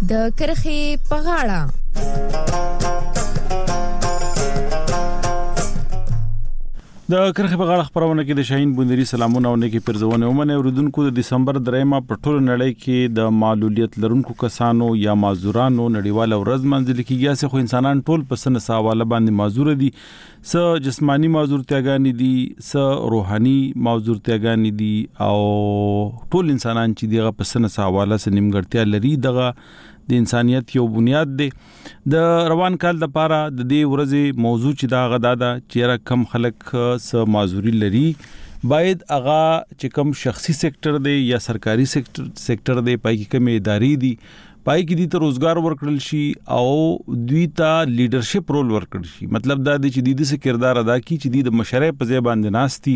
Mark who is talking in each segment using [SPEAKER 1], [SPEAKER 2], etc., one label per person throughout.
[SPEAKER 1] د کرخې په غاړه.
[SPEAKER 2] د کرخې په غاړه خبرونه کې د شاهین بوندری سلامونه او نیکی پرزونه ومنه اوریدونکو د دسمبر 3 په ټول نړۍ کې د معلولیت لرونکو کسانو یا معذورانو نړیواله ورځ منځل کیږي چې خو انسانان ټول په سن ساواله باندې معذور دي س جسمانی معذورتیاګانی دي س روحاني معذورتیاګانی دي او ټول انسانان چې دغه په سن ساواله سره نیمګړتیا لري دغه د انسانيت یو بنیاد دی. د روان کال د پاره د دې ورځې موضوع چې دا غدا ده چې کم خلک س معذوري لري باید اغا چې کم شخصي سېکټر دی یا سرکاري سېکټر دی پای کې کوم ادارې دي پای کې دي ته روزګار ورکړل شي او دوی ته لیډرشپ رول ورکړل شي. مطلب دا دی چې د دې کردار ادا کی چې د مشرۍ په ځای باندې ناشتي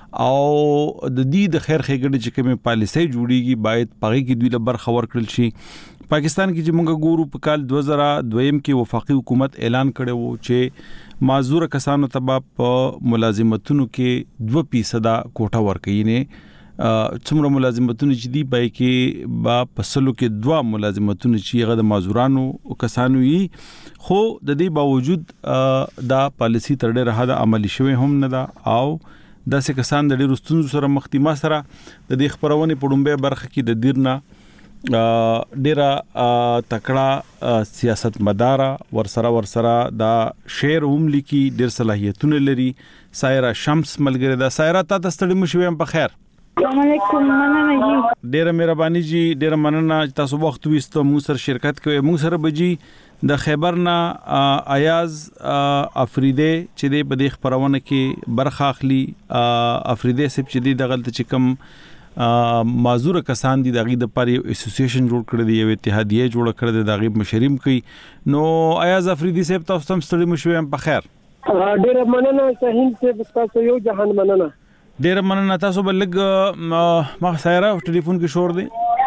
[SPEAKER 2] او د دې د خیر خېګړې چې کوم پالیسي جوړیږي باید پای کې دوی له برخه ورکړل شي. پاکستان کې چې موږ ګورو په کال 2002 کې وفاقي حکومت اعلان کړی وو چې معذور کسانو ته په ملازمتونو کې 2% کوټه ورکړي نه څومره ملازمتونه چې دی پای کې با پسلو کې 2 ملازمتونه چې هغه د معذورانو کسانو یې خو د دې باوجود دا پالیسی تر ډېره حد عملی شوی هم نه دا او داسې کسان د ډېر ستونزو سره مخ دي. ما سره د دې خبرونه په ډومبه برخه کې د دیرنا ډیره تکړه سیاست مدار ورسره دا شعر هم لیکي ډیر صلاحیتونه لري. سایرا شمس ملګری دا سایرا تاسو ستړي مشوي په خیر.
[SPEAKER 3] السلام علیکم مننه جی.
[SPEAKER 2] ډیره مهرباني جی ډیره مننه تاسو وخت وستو موږ سره شرکت کوي. موږ سره بجی د خیبرنا ایاز افریدی چې د په دې خبرونه کې برخه اخلي. افریدی سپ چې د غلط چې کم معذور کسان دي دغه د پاره اسوسییشن جوړ کړی دی یو اتحادیه جوړ کړی دی دغه مشریم کوي. نو ایاز افریدی صاحب تاسو هم ستړي مشوي په خیر.
[SPEAKER 4] ډیر مننه شاهین صاحب تاسو یو جهان مننه.
[SPEAKER 2] ډیر مننه تاسو بلګ ما سایرا ټلیفون کې شور دی.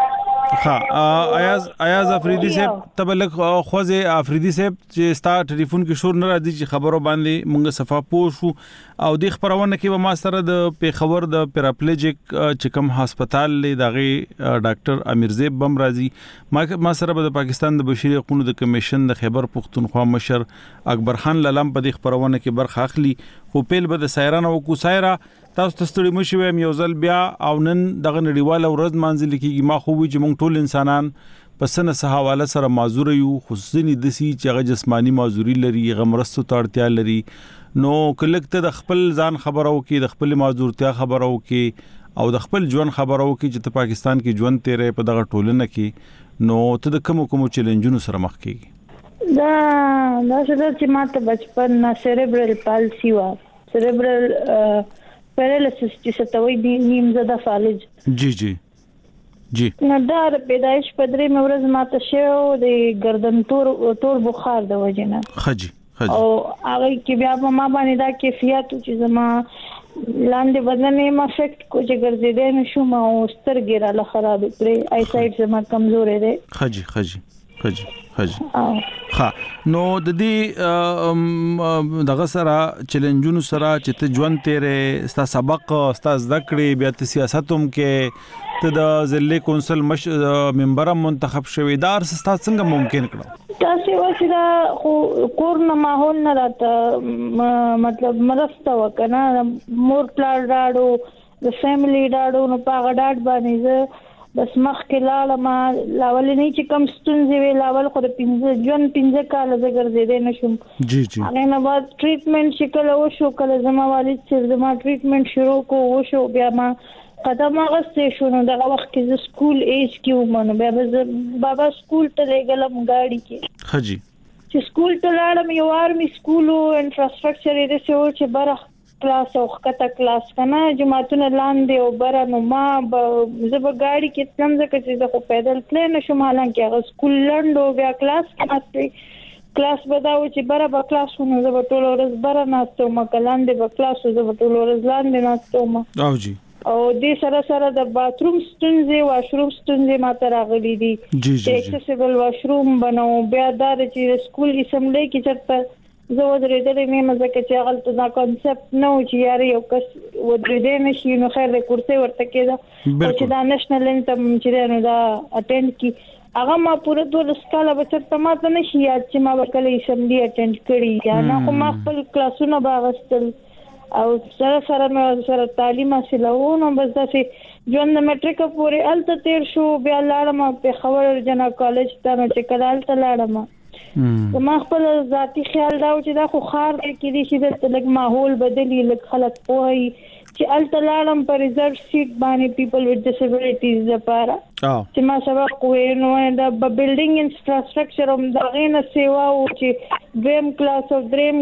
[SPEAKER 2] ایاز افریدی صاحب تبلک خوځه افریدی صاحب چې ستا ټلیفون کې شور نه راځي چې خبرو باندې مونږه صفه پوښو او د خبرونه کې ما سره د پیښور د پیراپلیجیک چې کوم هسپتال لې دغه ډاکټر امیرزیب بم راځي ما سره د پاکستان د بشري حقوقو د کمیشن د خیبر پختونخوا مشر اکبر خان لالم په دې خبرونه کې برخه اخلي. خو پیل به د سایران او کو سایرا تاسو تستړي مشوي یو ځل بیا او نن دغه نړیواله ورځ مانځل کېږي. ما خو وی چې موږ ټول انسانان په سن سه حواله سره معذور یو خصوصي دسی چې هغه جسمانی معذوري لري غمرستو تړتیا لري. نو کلکته د خپل ځان خبرو کې د خپل معذورتیا خبرو کې او د خپل ژوند خبرو کې چې په پاکستان کې ژوند تیرې په دغه ټولنه کې نو ته د کوم چیلنجونو سره مخ کېږي.
[SPEAKER 3] دا چې ماته بچپن نه سیریبرل پالسی و سیریبرل پیرالایسس چې ستوي دی نیم زده فالج جی نو دا پیدایش پدری مورز ماته شو د گردن تور بخار د وجنه خجی او هغه کې بیا ما باندې دا کیفیت چې زما لاندې بدن یې ما افیکټ کو چې ګرځیدې نشم او سترګې را خراب کړې آی سایټ زما کمزورې ده خجی نو د دې دغه سره چیلنجونو سره چې ته ژوند تیرې ستا سبق ستا ذکرې بیا ته سیاستوم کې ته د ضلع کونسل ممبر منتخب شوې دار ستا څنګه ممکن کړو تاسو واسره کورن ماحول نه راته مطلب مرسته وکنه مور پلار راړو د فیملی راړو نو پاغه ډاډ باندې بس مخ کې لاړه ما لاول نه چې کم ستونزې وی لاول خو د 15 کال زګر زیدې نشم جی هغه نه بعد ټریټمنټ شکل او شو کله زما والد چې زما ټریټمنټ شروع کو و شو بیا ما قدم غسته شو نو دغه وخت کې سکول ایج کې ومنه بیا بابا سکول ته لګلم گاڑی کې
[SPEAKER 2] حجی
[SPEAKER 3] چې سکول ته لاړم یو ارمي سکول او انفراستراکچر یې څه چې بره کلاس او خطه کلاس کنه جماعتونه لاندې او بره نو ما زب گاڑی کې څنګه چې زه خو پیدل تل نشم حالانکه هغه سکول لندو بیا کلاس بداو چې بره با کلاسونه زب ټول ورځ بره ناستم کلاندې با کلاس زب ټول ورځ لاندې ناستم
[SPEAKER 2] او جی
[SPEAKER 3] او دې سره د باتروم ستونزې واشروم ستونزې ماته راغلي دي چې اکسسیبل واشروم بنو بیا دا چې سکول اسمبلی کې چرته
[SPEAKER 5] زه ودرېدلې نه مزه چې هغه دا کانسپټ نو چې یاري یو کس ودرېدې نشي نو خیر د کورسي ورته کېده او چې دا نېشنل انتم چې نو دا اټینډ کی هغه ما پوره 2 سکاله بچته ما ته نشي یاد چې ما وکړې اسمبلی اټینډ کړی یا نه خو ما خپل کلاسونه باغستل او سره تعلیم حاصلونه بس داسې ژوند د میټریک پورې الته تیر شو بیا لاړم په خبر جنا کالج ته نو چې کله الته لاړم ما خپل ذاتی خیال دا چې دا خو خار کې دي چې د لګ ماحول بدلی لګ خلک پوهي چې الته لاړم پر ریزرو سیټ باندې پیپل وذ ډیسابیلیټیز لپاره چې ما سبق وې نو دا بلډینګ انفراستراکچر هم دا غینه سیوا او چې دریم کلاس او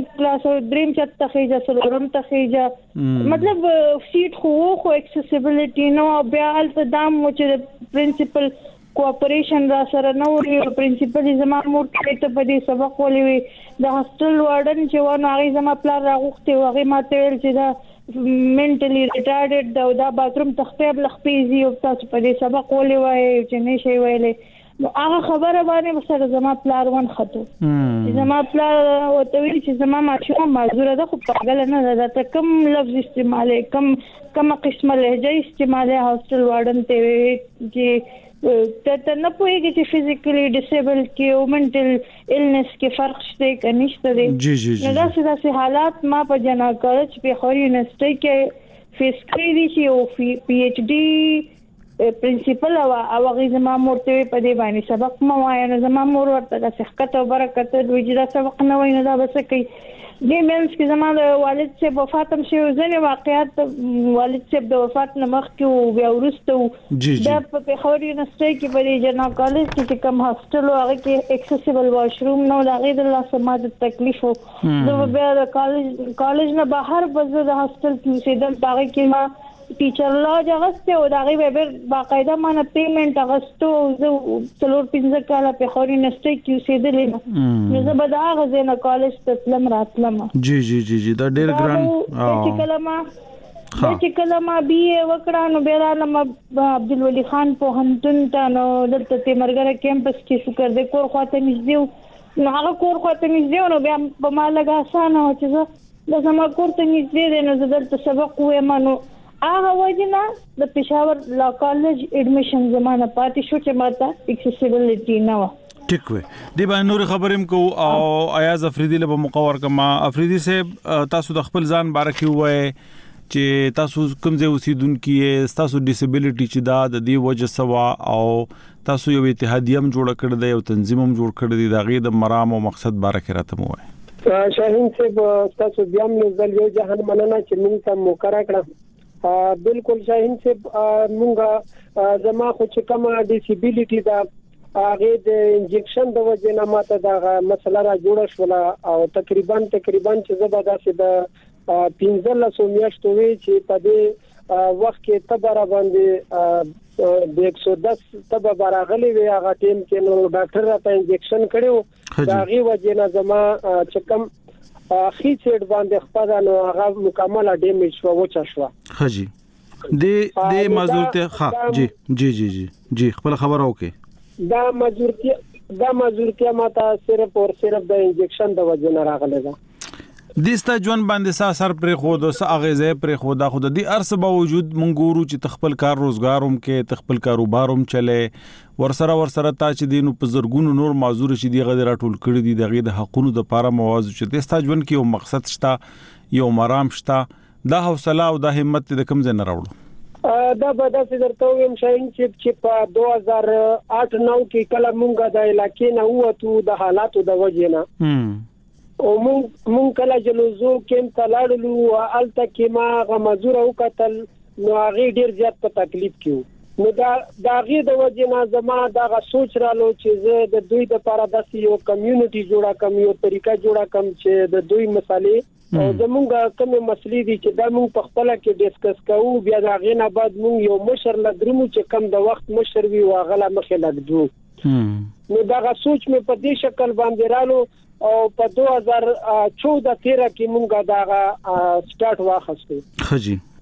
[SPEAKER 5] دریم چت تخیجه سلورم تخیجه مطلب سیټ خو اکسیسیبিলিټی نو بیا الته دام چې پرنسپل کوآپریشن را سره نو پرنسپل زما مور ته په دې سبق ولې د هاستل وارډن چې ونه هغه زما پلان راغوښته هغه ماته ویل چې دا منټلی ریټارډډ دا باتروم تخته بل خپېزي او تاسو په دې سبق ولې وای چې نشي ویلې نو هغه خبره باندې سره زما پلان ون خطو زما پلان او ته ویل چې زما ماشوم معذوره ده خو پاگل نه ده ته کم لفظ استعماله کم قسمه لهجه استعماله هاستل وارډن ته چې ته نه پوهیږي چې فزیکلی ډیسیبل کې او منټل ایلنس کې فرق شته کې نشته دي نو داسې حالات ما په جنا کالج په خوري یونیورسيټي کې فیس کړی دي چې او پی ایچ ډي پرنسپل او هغه زما مورته په دې باندې سبق مو وایي نو زما مور ورته د صحت او برکت د وجدا سبق نه وای نه دا بس کوي دې مینس کې زما د والد څخه وفات هم شوی ځنې واقعیت والد څخه د وفات نه مخکې او بیا وروسته دا په خوري یونیورسيټي کې په جنا کالج کې کوم هاستل او هغه کې اکسیسیبل واشروم نو لاغې د الله سماد تکلیف نو بیا د کالج نه بهر بزو د هاستل کې سیدل باغ کې ما ټیچر لا جغسته او دغه به باقاعده مانه پیمنٹ اغستو زه څلور 15 کاله په خوري یونیورسيټي کې سیدلې نو زه به دا غزنه کالج ته تلم راتلم
[SPEAKER 3] جی دا ډېر ګران
[SPEAKER 5] چې کلمه بي وکړه نو بیرالم عبدالولي خان په هنتون ته نو دلته تیمرګره کیمپس کې شکر د کور خواته نږدې نو هغه کور خواته نږدې نو بیا په ما لګا اسانه و چې زه زما کور ته نږدې نو زه دلته سبق وایم نو هغه وجنه د پېښور لا کالج اډمیشن زمانه پاتې شو چې ماته اکسیسیبিলিټی نه و
[SPEAKER 3] ټیک وې دی باندې نور خبرم کو او ایاز افریدی له مقور کما افریدی سے تاسو د خپل ځان بارکی وای چې تاسو کوم ځای اوسیدونکو یې تاسو ډیسیبিলিټی چې دا د دې وجه سوا او تاسو یو اتحادیه هم جوړ کړی دی او تنظیم هم جوړ کړی دی دا غي د مرام او مقصد بارک راته مو وای
[SPEAKER 4] شاهین صاحب تاسو بیا موږ یو جهان مننه چې موږ ته موکرا کړه بالکل شاهین صاحب مونږه زما خو چې کومه ډیسیبিলিټی دا هغه د انجکشن د وجه نه ماته دا مسله را جوړه شوه او تقریبا چې زبر داسې د 15 میاشتو وی چې په دې وخت کې تبر باندې د 110 تبر براغلي وی هغه ټیم کې نو ډاکټر راته انجکشن کړو دا غي وجه نه زما چې کوم خي سیټ باندې خپل نو هغه مکمل ډیمیج شو وچا شو
[SPEAKER 3] خجی د مزورته جی خپل خبر اوکي
[SPEAKER 4] دا مزورتیا ماته صرف د انجکشن د وجه نه راغله ده
[SPEAKER 3] دستا جون باندې اثر پر خود او اغیزه پر خدا خود دي ارس باوجود منګورو چې تخپل کار روزګاروم کې تخپل کاروباروم چلے ورسره تا چې دینو په زرګونو نور معذور شي دی غیر ټول کړی دي دغه د حقونو د پاره موازو چې دستا جون کې یو مقصد شته یو مرام شته دا حوصله او د همت د کم زنه راوړو
[SPEAKER 4] دا به د درته ویم شاین چې په 2008-9 کې کله مونږه د علاقې نه وته د حالاتو د وجه نه او مون کله جلوزو کېم تلاړلو الته کې ما غمزور او قتل نو هغه ډیر زیات په تکلیف کېو نو دا غي د وجه نه زما دا سوچ رالو چې زه د دوی د لپاره د یو کمیونټي جوړه کوم یو طریقه جوړه کوم چې د دوی مسالې او زمونږ کوم مسلې دي چې دا مونږ په خپل کې ډیسکس کوو بیا دا غي نه بعد مونږ یو مشر لدرمو چې کم د وخت مشر وی واغله مخه لګدو نو دا سوچ مې په دې شکل باندې رالو او په 2014-13 کې مونږه دا سٹارټ واخستو
[SPEAKER 3] خجی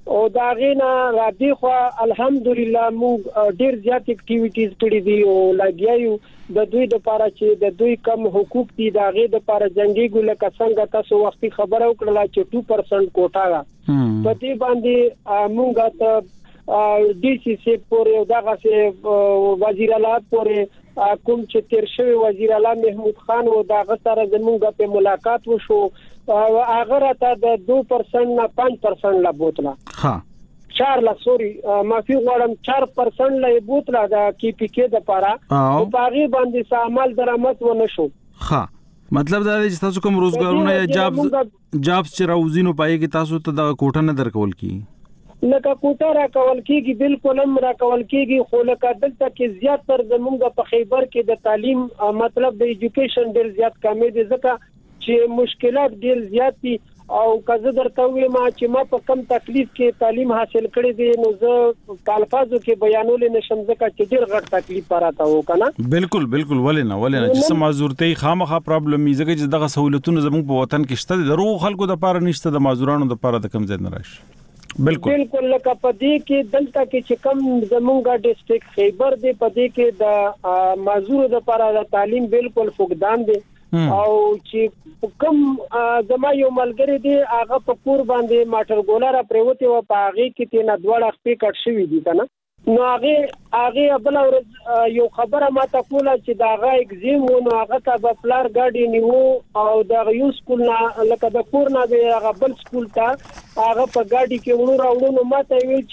[SPEAKER 4] او دا غینا را دی خو الحمدلله موږ ډیر زیات اکټیویټیز کړې دي او لګیایو د دوی د لپاره چې د دوی کم حقوق دي دا غي د لپاره جنگي ګل څنګه تاسو وختي خبره وکړه چې 2% کوټا را په دې باندې موږ ته ډي سي سي پورې دغه سي وزیر اعلی پورې کوم چې تیر شوی وزیر اعلی محمود خان او دغه سره زموږ په ملاقات وشو هغه راته د 2% نه 5% لا بوتله
[SPEAKER 3] ها
[SPEAKER 4] 4 لا سوري معافي غواړم 4% لا بوتله د کی پی کې د لپاره او باغی باندې عمل درآمد ونه شو
[SPEAKER 3] ها مطلب دا دی چې تاسو کوم روزګارونه یا جابس چې راوځینو پای کې تاسو ته د کوټه نه درکول کی
[SPEAKER 4] لکه کوټه را کول کیږي بالکل هم را کول کیږي خو لکه دلته کې زیات تر زمونږ په خیبر کې د تعلیم مطلب د ایجوکیشن ډیر زیات کمې دي ځکه چې مشکلات ډیر زیات دي او کزه درته وایم چې ما په کم تکلیف کې تعلیم حاصل کړی دی نو زه په الفاظو کې بیانول نشم ځکه چې ډیر غټ تکلیف پراته و کنه
[SPEAKER 3] بالکل ولې نه چې معذورتي خامخا پرابلم یې ځکه چې دغه سہولتونه زموږ په وطن کې شته د روغ خلکو د لپاره نشته د معذورانو د لپاره د کم ځای نه راشي
[SPEAKER 4] بالکل لکه پدې کې دلته کې چې کم زمونږه ډیسټریکټ خیبر دی پدې کې د معذور د لپاره د تعلیم بالکل فقدان دی او چې کم زما یو ملګری دی هغه په کور باندې ماټر ګولر پروته و په هغه کې تینا دوړه خپې کټ شوی دي کنه نو هغه بل ورځ یو خبره ما ته کوله چې دا هغه اگزیم و نو هغه ته په فلار ګاډي نیو او دا یو سکول نه لکه د کور نه دی هغه بل سکول ته هغه په ګاډي کې ورو راوړو نو ما ته ویل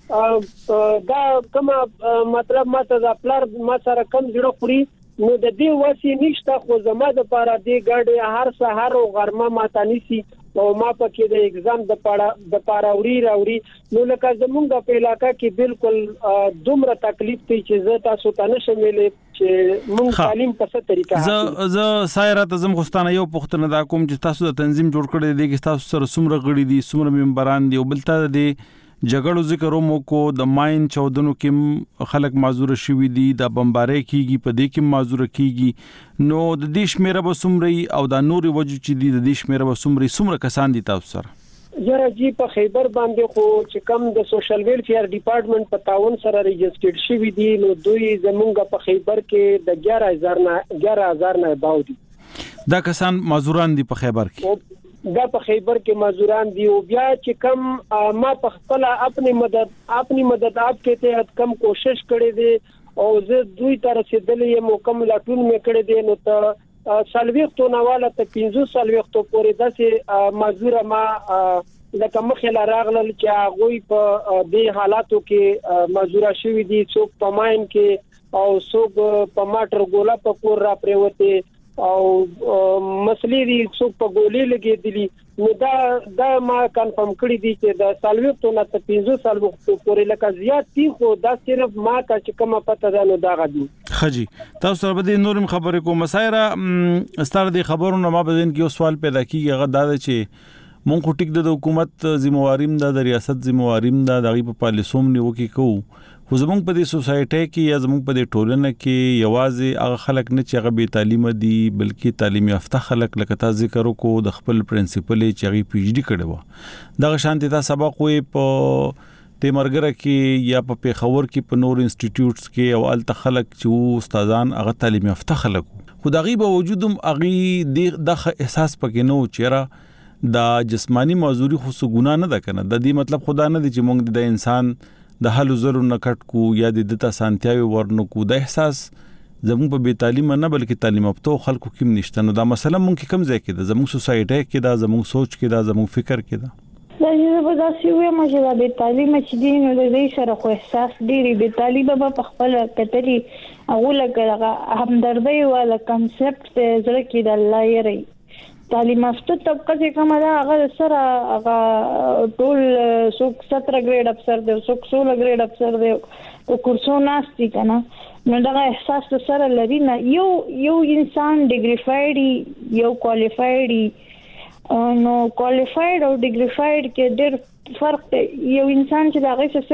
[SPEAKER 4] چې دا کومه مطلب ما ته د فلار ما سره کم جوړ خوري نو د دې واسي نشته خو زما د پاره دې ګاډي هر سحر او غرمه ما ته نيسي او ما پکې د ایگزام د پاره راوري نو لکه زمونږ په علاقہ کې بالکل دومره تکلیف دی چې زه تاسو ته نشم ویلې چې مونږ تعلیم په څه طریقه
[SPEAKER 3] زه سایره تزم خوستانه یو پختنه دا کوم چې تاسو د تنظیم جوړ کړی دی چې تاسو سره سمره غړي دي سمره ممبران دي او بلته دي جګړو ذکر مو کو د ماین چودنو کې خلک معذور شوي دي د بمبارۍ کیږي په دې کې معذور کیږي نو د دیش میرا بسمري او د نوري وجو چې دي د دیش میرا بسمري سمره کسان دي تاسو سره
[SPEAKER 4] یاره جی په خیبر باندې خو چې کم د سوشل ویلفیر ډپارټمنټ په تعاون سره ريجسترډ شوی دي نو دوی زمونږ په خیبر کې د 11000 نه باو دي
[SPEAKER 3] دا کسان معذوران دي په خیبر کې
[SPEAKER 4] دا په خیبر کې معذوران دي او بیا چې کم ما په خپل خپل مدد آپ کې ته کم کوشش کړې دي او زه دوی تر رسیدلې مکم لاټون مې کړې دي نو ته سالويختو نواله ته 15 سالويختو پورې داسې معذور ما لکه مخله راغلل چې هغه په دې حالاتو کې معذور شوی دي څوک په ماین کې او څوک په ماټر ګولا په کور را پریوته او مسلې دي څوک په ګولې لګېدلی نو دا ما کنفرم کړی دي چې د سالويختو نه ته 15 سالويختو پورې لکه زیات دي خو دا صرف ما کا چې کومه پته ده نو دا غدي
[SPEAKER 3] خجی تاسو سره به نورم خبرې کوم مسایره ستاره دي خبرونه ما به دین کې یو سوال پیدا کیږي هغه دا چې مونږ خو ټیک د حکومت ذمہواریم د ریاست ذمہواریم د دغه په پالیسوم نیو کې کو خو زمونږ په دې سوسایټي کې یا زمونږ په دې ټولنه کې یوازې هغه خلک نه چې هغه به تعلیم دي بلکې تعلیم یافته خلک لکه تاسو ذکر وکړو د خپل پرنسپل چې هغه پی ایچ ډی کړي وو دغه شانتي تاسو سبق وې په تیمرګره کې یا په پیښور کې په نور انسټیټیوټس کې او الته خلک چې استادان هغه تعلیم یافته خلک خو دغه به وجودم هغه د احساس پکې نو چیرې دا جسمانی معذوري خو څه ګناه نه ده کنه د دې مطلب خدا نه دی چې موږ د انسان د حلو زرو نکټ کو یا د دتا سانتیاوي ورنو کو د احساس زموږ په بي تعلیم نه بلکې تعلیم یافته خلکو کې نشته نو دا مسله مونږ کې کم ځای کې ده زموږ سوسایټي کې دا زموږ سوچ کې دا زموږ فکر کې ده
[SPEAKER 5] دا چې په داسې وي ما چې دا بي تعلیم چې دي نو د دې سره خو احساس ډېری بي تعلیم په خپل کتري هغه لکه همدردي ولا کنسپټ زړه کې د الله یې تعلیم یافته طبقه چې کومه ده هغه سره هغه ټول څوک 17 ګریډ افسر دی څوک 16 ګریډ افسر دی او کورسو ناشتي کنه نو دا احساس سره لري نه یو انسان ډیګریفاید یو کوالیفاید نو کوالیفاید او ډیګریفاید کې ډېر فرق دی یو انسان چې دا غي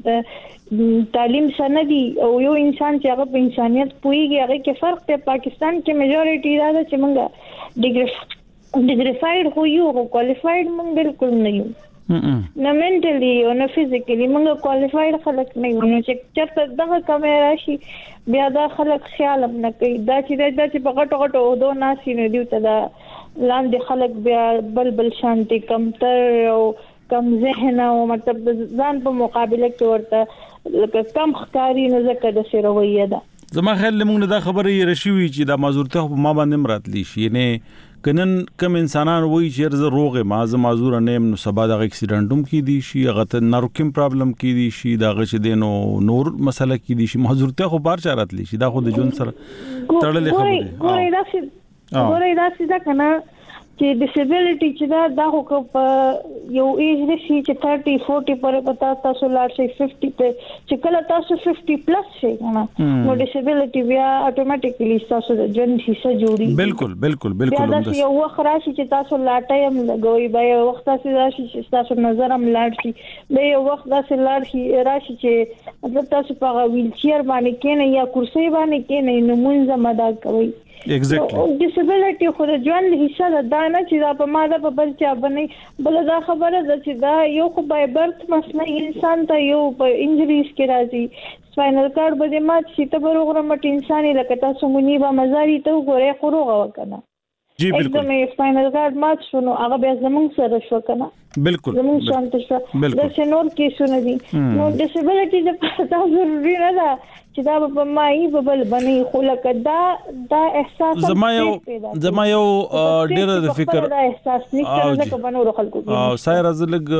[SPEAKER 5] سره تعلیم سندي او یو انسان چې هغه په انسانيت پويږي هغه کې فرق دی پاکستان کې میجورټي دا چې موږ ډیګریفاید خو یو کوالیفاید مونږ بالکل نه یو نه منټلی او نه فزیکلی موږ کوالیفاید خلک نه یو نو چې چرته دغه کیمرا شي بیا دا خلک خیال نه کوي دا چې په غټو غټو دوه ناسي نه دی ته دا لاندې خلک بیا بل شانتي کمتر او کم ذهن او مطلب ځان په مقابله کې ورته لکه کم ښکاری نه زکه د سرویه ده
[SPEAKER 3] زما خیال موږ دا خبره یې رشوي چې دا معذورته په ما باندې مراتلی شي نه کنن کم انسانان وای چې زه روغه ما زه معذور نه يم نو سبا د اکسیډنټوم کې دي شي هغه ته ناروکیم پرابلم کې دي شي دا غش دینو نور مسله کې دي شي معذورته خو بار چارات لشي دا خو د جون سره تړلې خبره
[SPEAKER 5] ګورې دا څه کنه چې ډیسیبিলিټی چې دا خو په یو ایج رشي چې 30 40 پر پتا تاسو لاړ شي 50 ته چې کله تاسو 50 پلس شي نو ډیسیبিলিټی بیا اتوماتیکلی تاسو د ژوند حصہ جوړي بالکل دا یو وخت راشي چې تاسو لاټایم لګوي به یو وخت تاسو راشي چې تاسو نظر هم لاړ شي به یو وخت تاسو لاړ شي راشي چې مطلب تاسو په ویل چیر باندې کېنه یا کرسي باندې کېنه نو مونږه مدد کوي
[SPEAKER 3] ایگزیکټلی
[SPEAKER 5] ډیسیبিলিټی خو د ژوند حصہ ده نه چې دا په ماده په بل چا باندې بل دا خبره ده چې دا یو خو بای برث مسله انسان ته یو په انجریز کې راځي سپاینل کارډ به مات شي ته بروغره مټ انساني لکه تاسو مونږ به مزاري ته وګورئ خروغه وکنه
[SPEAKER 3] جی بالکل
[SPEAKER 5] एकदम سپاینل کارډ مات شنو هغه بیا زمونږ سره شو کنه
[SPEAKER 3] بالکل
[SPEAKER 5] زمونږ شانت شو د سينور کې شنو دي نو ډیسیبিলিټی د تاسو ضروري نه ده چې دا په مای په بل باندې خو لکه دا احساس
[SPEAKER 3] زما یو ډېر د فکر
[SPEAKER 5] دا احساس نشته لکه بنور خلکو
[SPEAKER 3] او سایر ازلګ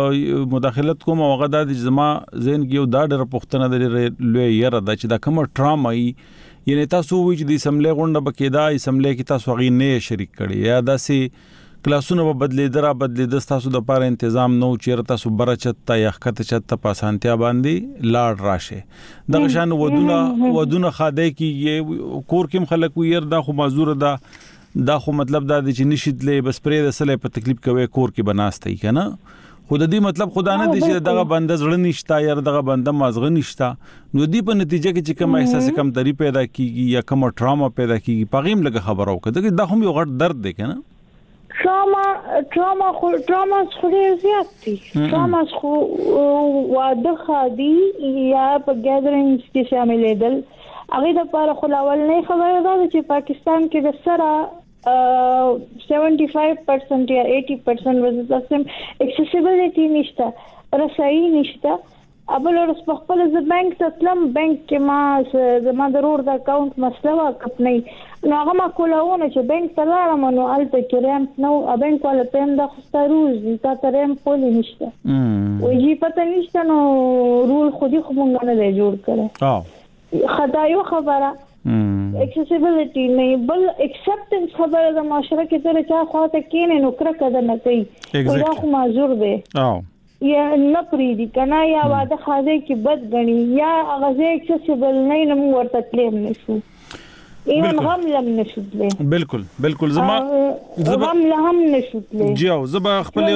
[SPEAKER 3] مداخلت کوم او غدا د زما زین کې یو دا ډېر پښتنه د لوی یره دا چې دا کوم ټراما یعنی تاسو وی چې د سملې غونډه بکیدا سملې کې تاسو غي نه شریک کړي یا داسې کلاسونه په بدلې د تاسو د پاره تنظیم نو چیرته تاسو برچت تا یا خطه چت په سانتیا باندې لاړ راشه د غشان ودونه خاده کې کور کې خلک وير دا خو معذور دا خو مطلب دا چې نشیدلې بس پرې د سلې په تکلیف کوي کور کې بناستای کنه خود دې مطلب خدا نه دي چې دغه بنده زړه نشتا یا دغه بنده مازغه نشتا نو دې په نتیجه کې چې کوم احساس کم تری پیدا کیږي یا کوم ټراما پیدا کیږي پغیم لګه خبرو کده دا هم یو غټ درد دی کنه
[SPEAKER 5] ټراما خو ډېر زیات دي ټراما خو واده خادي یا په ګیدرینګز کې شاملېدل هغه د لپاره خلاول نه خبره ده چې پاکستان کې د سره 75% یا 80% وزن accessibility نشته رسایي نشته ابل ورس په خپل ز بانک تسلم بانک کې ما زما ضرور د اکاونټ مسله واقف نه نو هغه ما کولاونه چې بانک ته لاړم نو الته کریم نو بانک ولا پم د خستاروز تا ترم پولی نشته وږي پته نشته نو رول خودي خو مونږ نه جوړ کړه خدایو خبره accessibility نه بل acceptance خبره د معاشره کې تر چا خواته کینې نو کرکه ده نه کوي دا خو معذور دی یا نه پریدي کنه یا واده خاصه کې بد غني یا هغه accessible نه نو ورته تلم نشو ایون غم لم نشدله
[SPEAKER 3] بالکل زما
[SPEAKER 5] غم لهم نشدله
[SPEAKER 3] جاو زما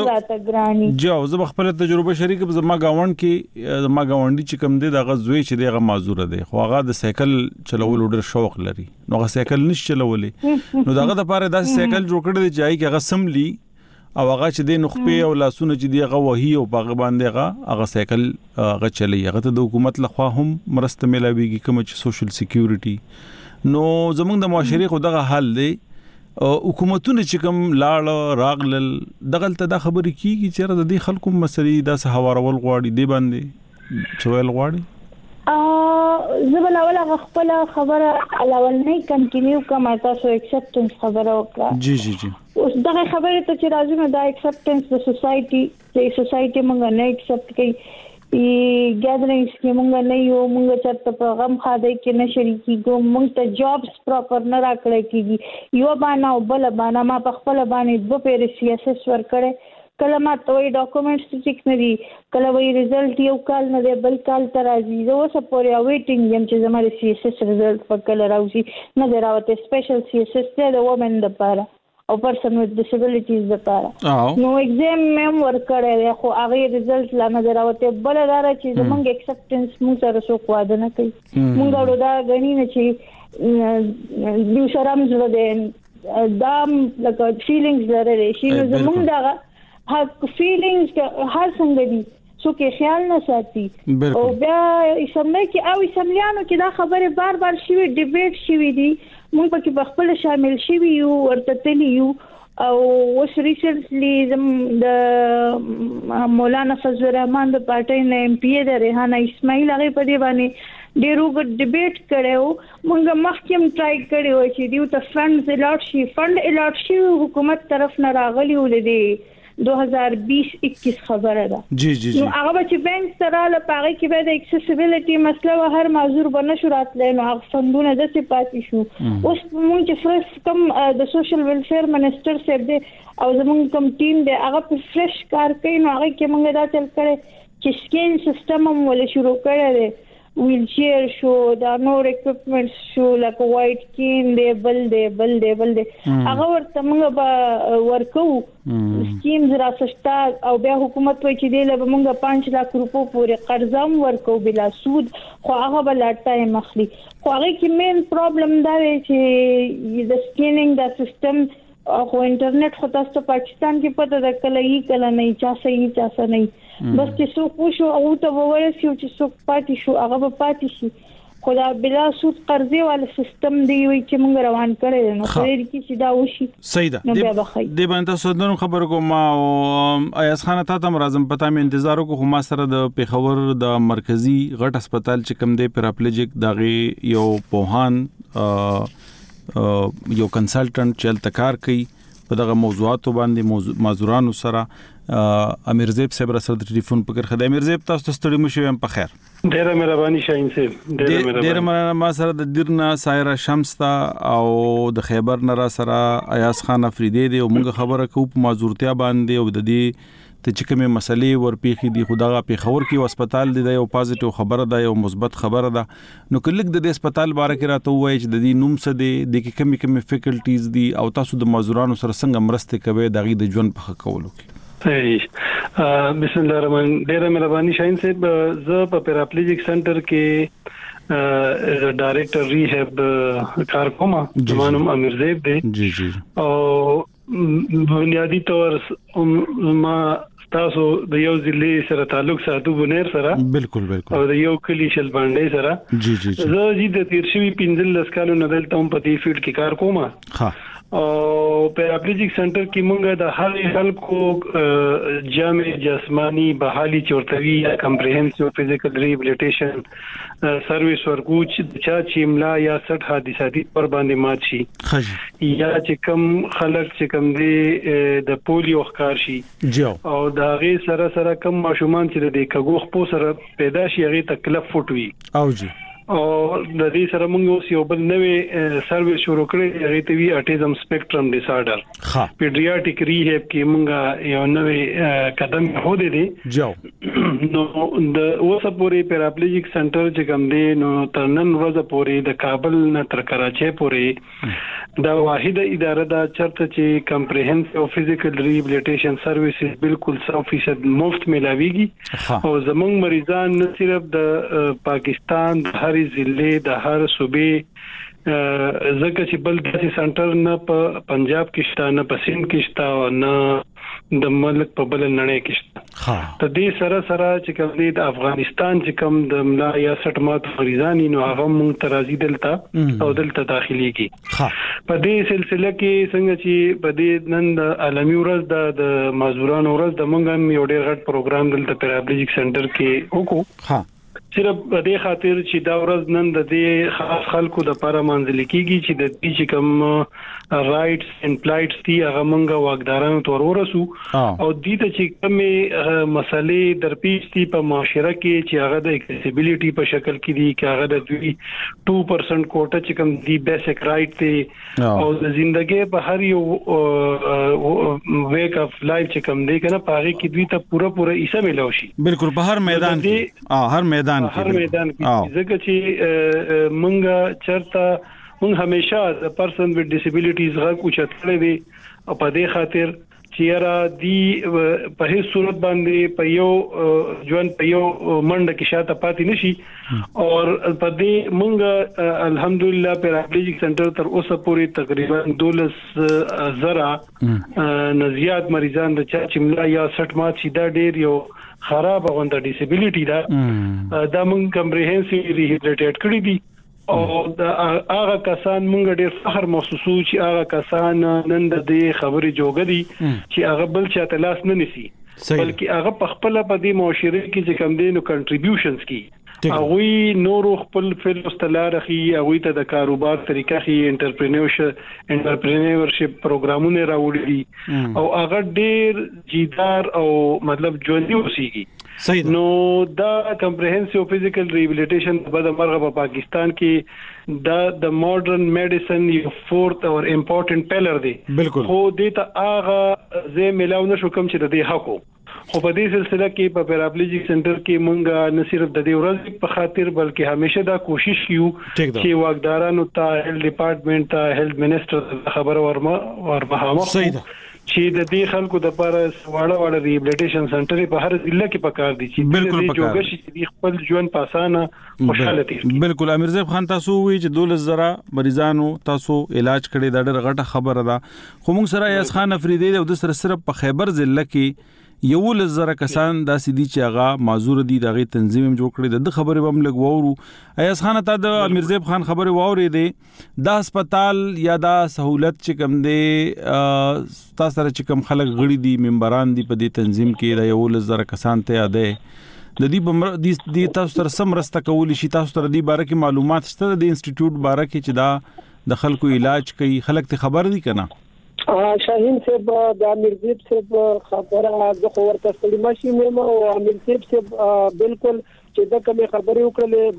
[SPEAKER 3] خپل تجربه شریک زما گاوند کې زما گاونډي چې کم دي دغه زوی چې دغه معذور دی خو هغه د سایکل چلول ډېر شوق لري نو هغه سایکل نش چلولې نو دغه د پاره د سایکل جوړ کړی دی چې هغه سملی او هغه چې د نخبه او لاسونه چې دی هغه وਹੀ او باغ باندې هغه سایکل هغه چلی هغه ته د حکومت لخوا هم مرسته ملاويږي کوم چې سوشل سکیورټي نو زمونږ د معاشري خو دغه حل دی حکومتونه چې کوم لاړ راغلل دغلته د خبرې کیږي چې د دې خلکو مسلې د سهوارول غواړي دی باندې چويل غواړي
[SPEAKER 5] زبل اوله خپل خبره علاوه نه کنټینیو کوم تاسو اکسپټنس خبره وکړه
[SPEAKER 3] جی
[SPEAKER 5] اوس دغه خبره ته چې راځي نو دا اکسپټنس د سوسايټي مونږ نه اکسپټ کوي ګیدرینګز کې مونږ نه یو مونږ چرته په غم خاده کې نه شریکي ګو مونږ ته جابس پراپر نه راکړی کیږي یو باندې او بل باندې ما په خپل باندې دو پیر سیاست ور کړې کله ما توي ډاکومېنټس ټیک نه دي کله وی ریزلټ یو کال نه دی بل کال تر راځي زه اوس پورې اویټینګ یم چې زموږ سیاست ریزلټ په کله راوځي نه دراوته سپیشل سیاست د وومن لپاره او پرسن وذ ډیسیبিলিټیز لپاره نو ایگزام مم ور کړی خو هغه ریزلټ لا نه دراوته بل دار چې زمونږ اکسپټنس مو سره سو قواده نه کوي مونږ اورو دا غنی نه چې د شرم زړه ده دا لکه فیلینګز لري شي نو زمونږ دا فیلینګز هر څنګه دي سو کې خیال نه ساتي او بیا اسمبلی کې او اسمبلیانو کې دا خبره بار بار شوی ډیبیټ شوی دي موږ په خپل شامل شوی یو ورته تلی یو او اوس ریسنټلی د مولانا فضل الرحمن د پارټۍ نه ایم پی د ریحانه اسماعیل هغه په دی باندې ډیرو ډیبیټ کړو موږ مخکیم ټرای کړو چې دیو ته فند الاټ شي حکومت طرف نه راغلی ولې 2020-21 خبره ده
[SPEAKER 3] جی
[SPEAKER 5] نو هغه چې بینک سره لپاره کې به د اکسسیبিলিټي مسله و هر معذور بنه شو راتلای نو هغه فندونه د څه پاتې شو اوس موږ چې فرس کم د سوشل ویلفیر منسٹر صاحب دی او زموږ کم ټیم دی هغه فرش کار کوي نو هغه کې موږ دا چل کړي چې سکین سیستم هم ول شروع کړی دی ویل چیر شو دا نور اکوپمنټ شو لکه وایټ کین دی بل دی هغه ورته موږ به ورکو سکیمز را سشتا او بیا حکومت وایي چې دی له موږ 5 لک روپو پورې قرضم ورکو بلا سود خو هغه بل لاټای مخلي خو هغه کې مین پرابلم دا دی چې د سکینینګ د سیستم خو انټرنیټ خو تاسو پاکستان کې پته ده کله نه چا صحیح چا نه بس چې څو خوشو او ته ورسیو چې څو پاتې شو هغه به پاتې شي خدا بلا سود قرضې والا سیستم دی وي چې موږ روان کړی نو خیر کې چې دا وشي
[SPEAKER 3] صحیح ده د باندې تاسو نن خبر کوم او ایاز خان ته تم راځم پتا مې انتظار وکړو ما سره د پیښور د مرکزی غټ هسپتال چې کوم دی پیراپلیجیک دغه یو پوهان یو کنسلټنټ چل تکار کوي په دغه موضوعاتو باندې معذورانو سره امیر زیب صاحب سره د ټلیفون پکړ خدای امیر زیب تاسو ستړي مشو هم په خیر
[SPEAKER 6] ډیره مهرباني شاهین صاحب
[SPEAKER 3] ډیره ما سره د دیرنا سایره شمس تا او د خیبر نرا سره ایاز خان افریدی دی او موږ خبره کوو په معذورتیا باندې او د دې ته چې کومه مسلې ورپیخي دي خدای په خبر کې هسپتال دی یو پازیټیو خبره ده یو مثبت خبره ده نو کله د هسپتال باره کې راته وایي چې د دې نوم څه دی د کومه فیکلټیز دي او تاسو د معذورانو سره څنګه مرسته کوي دغه د ژوند په کولو
[SPEAKER 6] کې بسم الله الرحمن ډیره مهرباني شاهین صاحب زه په پیراپلیجیک سنټر کې ډایریکټر ریهاب کار کوم زمانم امیر زیب دی
[SPEAKER 3] جی
[SPEAKER 6] او بنیادی طور ما تاسو د یو ضلع سره تعلق ساتو بنیر سره
[SPEAKER 3] بالکل
[SPEAKER 6] او د یو کلی شل باندې سره
[SPEAKER 3] جی
[SPEAKER 6] زه د تیرشوی 15 کالو نه دلته هم په دې فیلډ کې کار کوم
[SPEAKER 3] ها
[SPEAKER 6] او پیراپلیجیک سنټر کې مونږ د هر خلکو جامع جسمانی بحالي چورتوي یا کمپریهنسیو فزیکل ریهابلیټیشن سرویس ورکو چې املا یا 60 حادثاتي پر باندې مات شي یا چې کم خلک چې کم دی د پولیو ښکار شي او دا غي سره کم ماشومان چې د کګوخ پو سره پیدا شي هغه تکلیف فوټوي
[SPEAKER 3] او جی
[SPEAKER 6] او د دې سره موږ اوس یو بل نوې سرویس شروع کړی هغه ته وی اټیزم سپیکټرم ډیس آرډر پیډریاټریک ریهاب کې موږ یو نوې قدم هوده دي نو د اوسه پورې پیراپلیجیک سنټر چې کوم دی نو تر نن ورځې پورې د کابل نه تر کراچۍ پورې دا واحده اداره ده چرته چې کمپریهنسیو فزیکل ریهابلیټیشن سرویسز بالکل 100% مفت ملاويږي او زموږ مریضان نه صرف د پاکستان هر ضلع د هر صوبې زکه چې بل داسې سنټر نه په پنجاب کې شته نه په سند کې شته نه د ملک په بل نړۍ کې شته ته دې سره چې کوم د افغانستان چې کوم د ملا یا 60 مات فریضانی نو هغه مونږ ترازی دلته او دلته داخلي کی په دې سلسله کې څنګه چې په دې نن د عالمي ورځ د معذورانو ورځ د مونږ یو ډېر غټ پروګرام دلته پیراپلیجیک سنټر کې وکړو صرف په دې خاطر چې دا ورځ نن د دې خاص خلکو د لپاره منځل کیږي چې د دې چې کوم رائټس اند پلایټس دي هغه مونږه واګدارانو تور ورسو او دې ته چې کومه مسلې درپېښ دي په معاشره کې چې هغه د اکسسیبিলিټي په شکل کې دي چې هغه د 2% کوټه چې کوم دی بیسیک رائټ دی او د ژوندۍ په هر یو ویک اف لایف چې کوم دی کنه په هغه کې دوی ته پوره حصہ ملو شي
[SPEAKER 3] بالکل په هر میدان کې هر میدان
[SPEAKER 6] کې ځکه چې مونږ چرته مونږ همیشه د پرسن وذ ډیسیبিলিټیز غو چتلې دي او په دې خاطر چې را دی په هیڅ صورت باندې په یو ژوند په یو منډه کې شاته پاتې نشي او په دې مونږ الحمدلله پیراپلیجیک سنټر تر اوسه پورې تقریبا 12,000 نزيات مریضان د چملا یا 60 مات سیدا ډیر یو خراب غونډه ډیسابیلیټی دا مونږ کمپریهنسیو ریهابلیټیټ کړی دي او هغه کسان مونږ ډیر فخر محسوسو چې هغه کسان نن د دې خبرې جوګه دي چې هغه بل چاته لاس نه نسی بلکې هغه په خپل په دې معاشره کې چې کم دي نو کنټریبیوشنز کی هغه نور خپل فلسطلارخي هغه ته د کاروبار طریقې خي انټرپرینورشپ پروګرامونه راوړي او هغه ډیر جیدار او مطلب ژوندۍ اوسېږي نو دا کمپریهنسیو فزیکل ریهابلیټیشن په مرغه په پاکستان کې دا د ماډرن میډیسن یو فورث اور امپورټنٹ پیلر دی خو دې ته هغه زه ملاو نشو کوم چې د دې حقو خو په دې سلسله کې په پیراپلیجیک سنټر کې مونږ نه صرف د دې ورځې په خاطر بلکې همیشه دا کوشش کیو چې واکدارانو ته هیلث ډپارټمنټ ته هیلث منسٹر خبر ورمه چې د دې خلکو د لپاره واړه ریهابلیټیشن سنټر په هر ضلع کې پکار دي چې بالکل جوړ شي چې خپل ژوند په اسانه خوشاله تیر
[SPEAKER 3] بالکل امیر زیب خان تاسو وی چې 12,000 مریضانو تاسو علاج کړي دا ډېر غټه خبره ده خو موږ سره یاس خان افریدی او د سره صرف په خیبر ضلع کې 11,000 کسان دا سدي چې هغه معذور دي دغه تنظیم جوړ کړی د خبره بم لګوورو ایاس خان ته د امیر زیب خان خبره واوري دي دا هسپتال یا دا سہولت چې کم دي تاسو سره چې کم خلک غړي دي ممبران دي په دې تنظیم کې دا 11,000 کسان ته یاده د دې تاسو سره سم راسته کولی شي تاسو سره دې باره کې معلومات شته د انسټیټیوټ باره کې چې دا د خلکو علاج کوي خلک ته خبر دي کنه
[SPEAKER 4] شاهین صاحب د امیر زیب صاحب خبره د خبرته سلیماشي مې او امیر زیب صاحب بالکل چې دا کومه خبرې وکړلې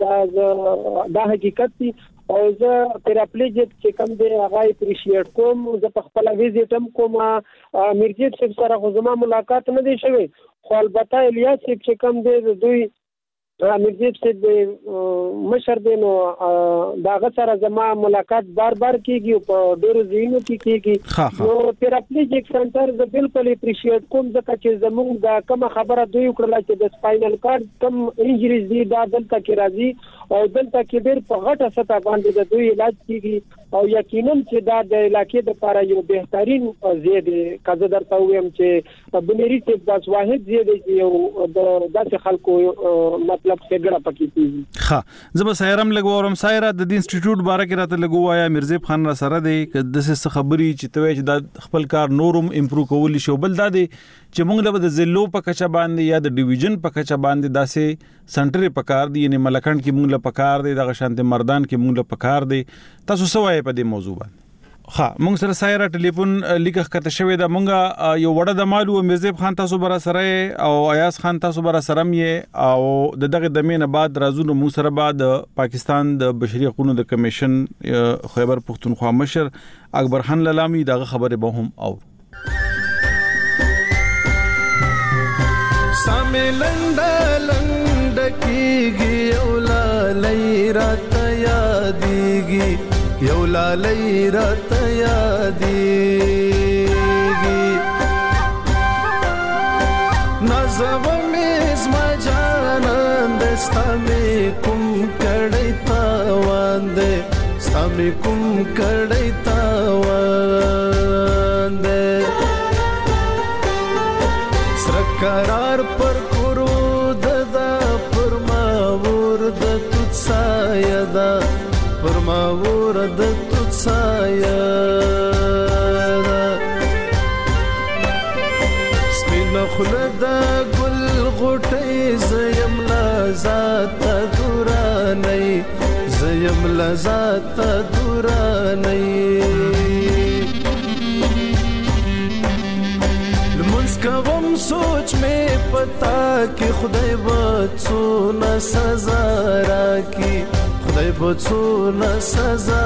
[SPEAKER 4] بالکل دا حقیقت دی او زه پیراپلیجیک چې کوم دی هغه اپریشیټ کوم زه په خپل ویزیټم کوم امیر زیب صاحب سره خو زما ملاقات نه دی شوی خو البته الیاس صاحب چې کوم دی دوی امیر زیب صاحب مشر دی نو داغه سره زما ملاقات بار کیږي په ډیرو ځینو کې کیږي نو پیراپلیجیک سنټر زه بالکل اپریشیټ کوم ځکه چې زموږ دا کوم خبره دوی وکړه چې د سپاینل کارډ کم انجریز دي دا دلته کې راځي او دلته کې ډیر په غټه سطح باندې د دوی علاج کیږي او یقینا چې دا د علاقې لپاره یو بهترین زیاده کزه درته وایم چې بنيري ته د واحد زیاده یو د داسې خلکو مطلب څنګه پکې کیږي
[SPEAKER 3] ها زما سایرم لګورم سایره د انسټیټیوټ باره کې راته لګوایا مرزیب خان سره دی د څه خبري چې توې چې د خپل کار نورم امپروو کول شي بل دا دی چې موږ له د ضلعو په کچه باندې یا د ډیویژن په کچه باندې داسې سنټر په کار دی یعنی ملکند کې موږ له پکار دی د شانته مردان کې موږ له پکار دی تاسو سوای په دې موضوع باندې موږ سره سایره ټلیفون لیکه کته شوې دا موږ یو وړه د مالو مرزیب خان تاسو بر سره او ایاس خان تاسو بر سره مې او دغه د مینه بعد راځو نو موږ سره بعد پاکستان د بشري حقوقو د کمیشن خیبر پختونخوا مشر اکبر خان لامی دغه خبره به هم او
[SPEAKER 7] ساملند کیږي اولا لیرات یادېږي یو لالای رات یادېږي نازو مې زما جانان دستا مې کوم کړی تاوان دې ستا مې کوم کړی تاوان دې سره قرار پر کورو ددا پر ما ور د توت سایدا پر ما ور د توت سایدا سپین خلد ګل غټي زیم لذات دوراني زیم لذات دوراني لمنس کوم سوچ مې پتا کې خدای وڅو نه سزا راکي خدای بچو نا سزا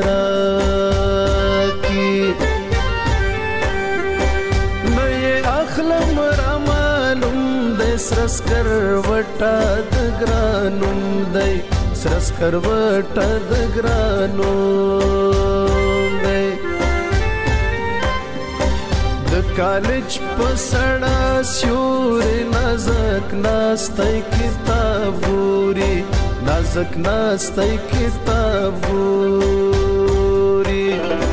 [SPEAKER 7] راکی نئے اخلم رامانم دے سرس کروٹا دگرانم دے سرس کروٹا دگرانم دے د کالج پسړه سیوري نازک ناستای کتاب ګوري نازک ناستای کتاب ګوري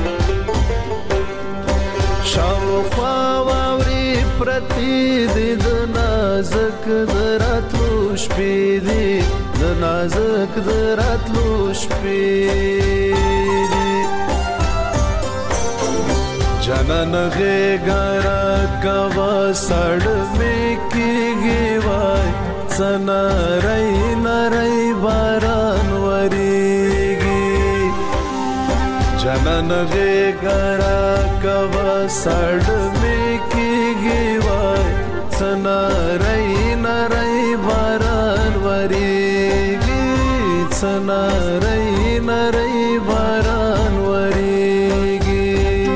[SPEAKER 7] شاوخوا واوري پرتی دي د نازک دراتلو شپې دي د نازک دراتلو شپې دي جنن غېګرا کوا سړ مې کېږي وای سنارای نارای باران وریږي جنن غېګرا کوا سړ مې کېږي وای سنارای نارای باران وریږي سنارای نارای باران وریږي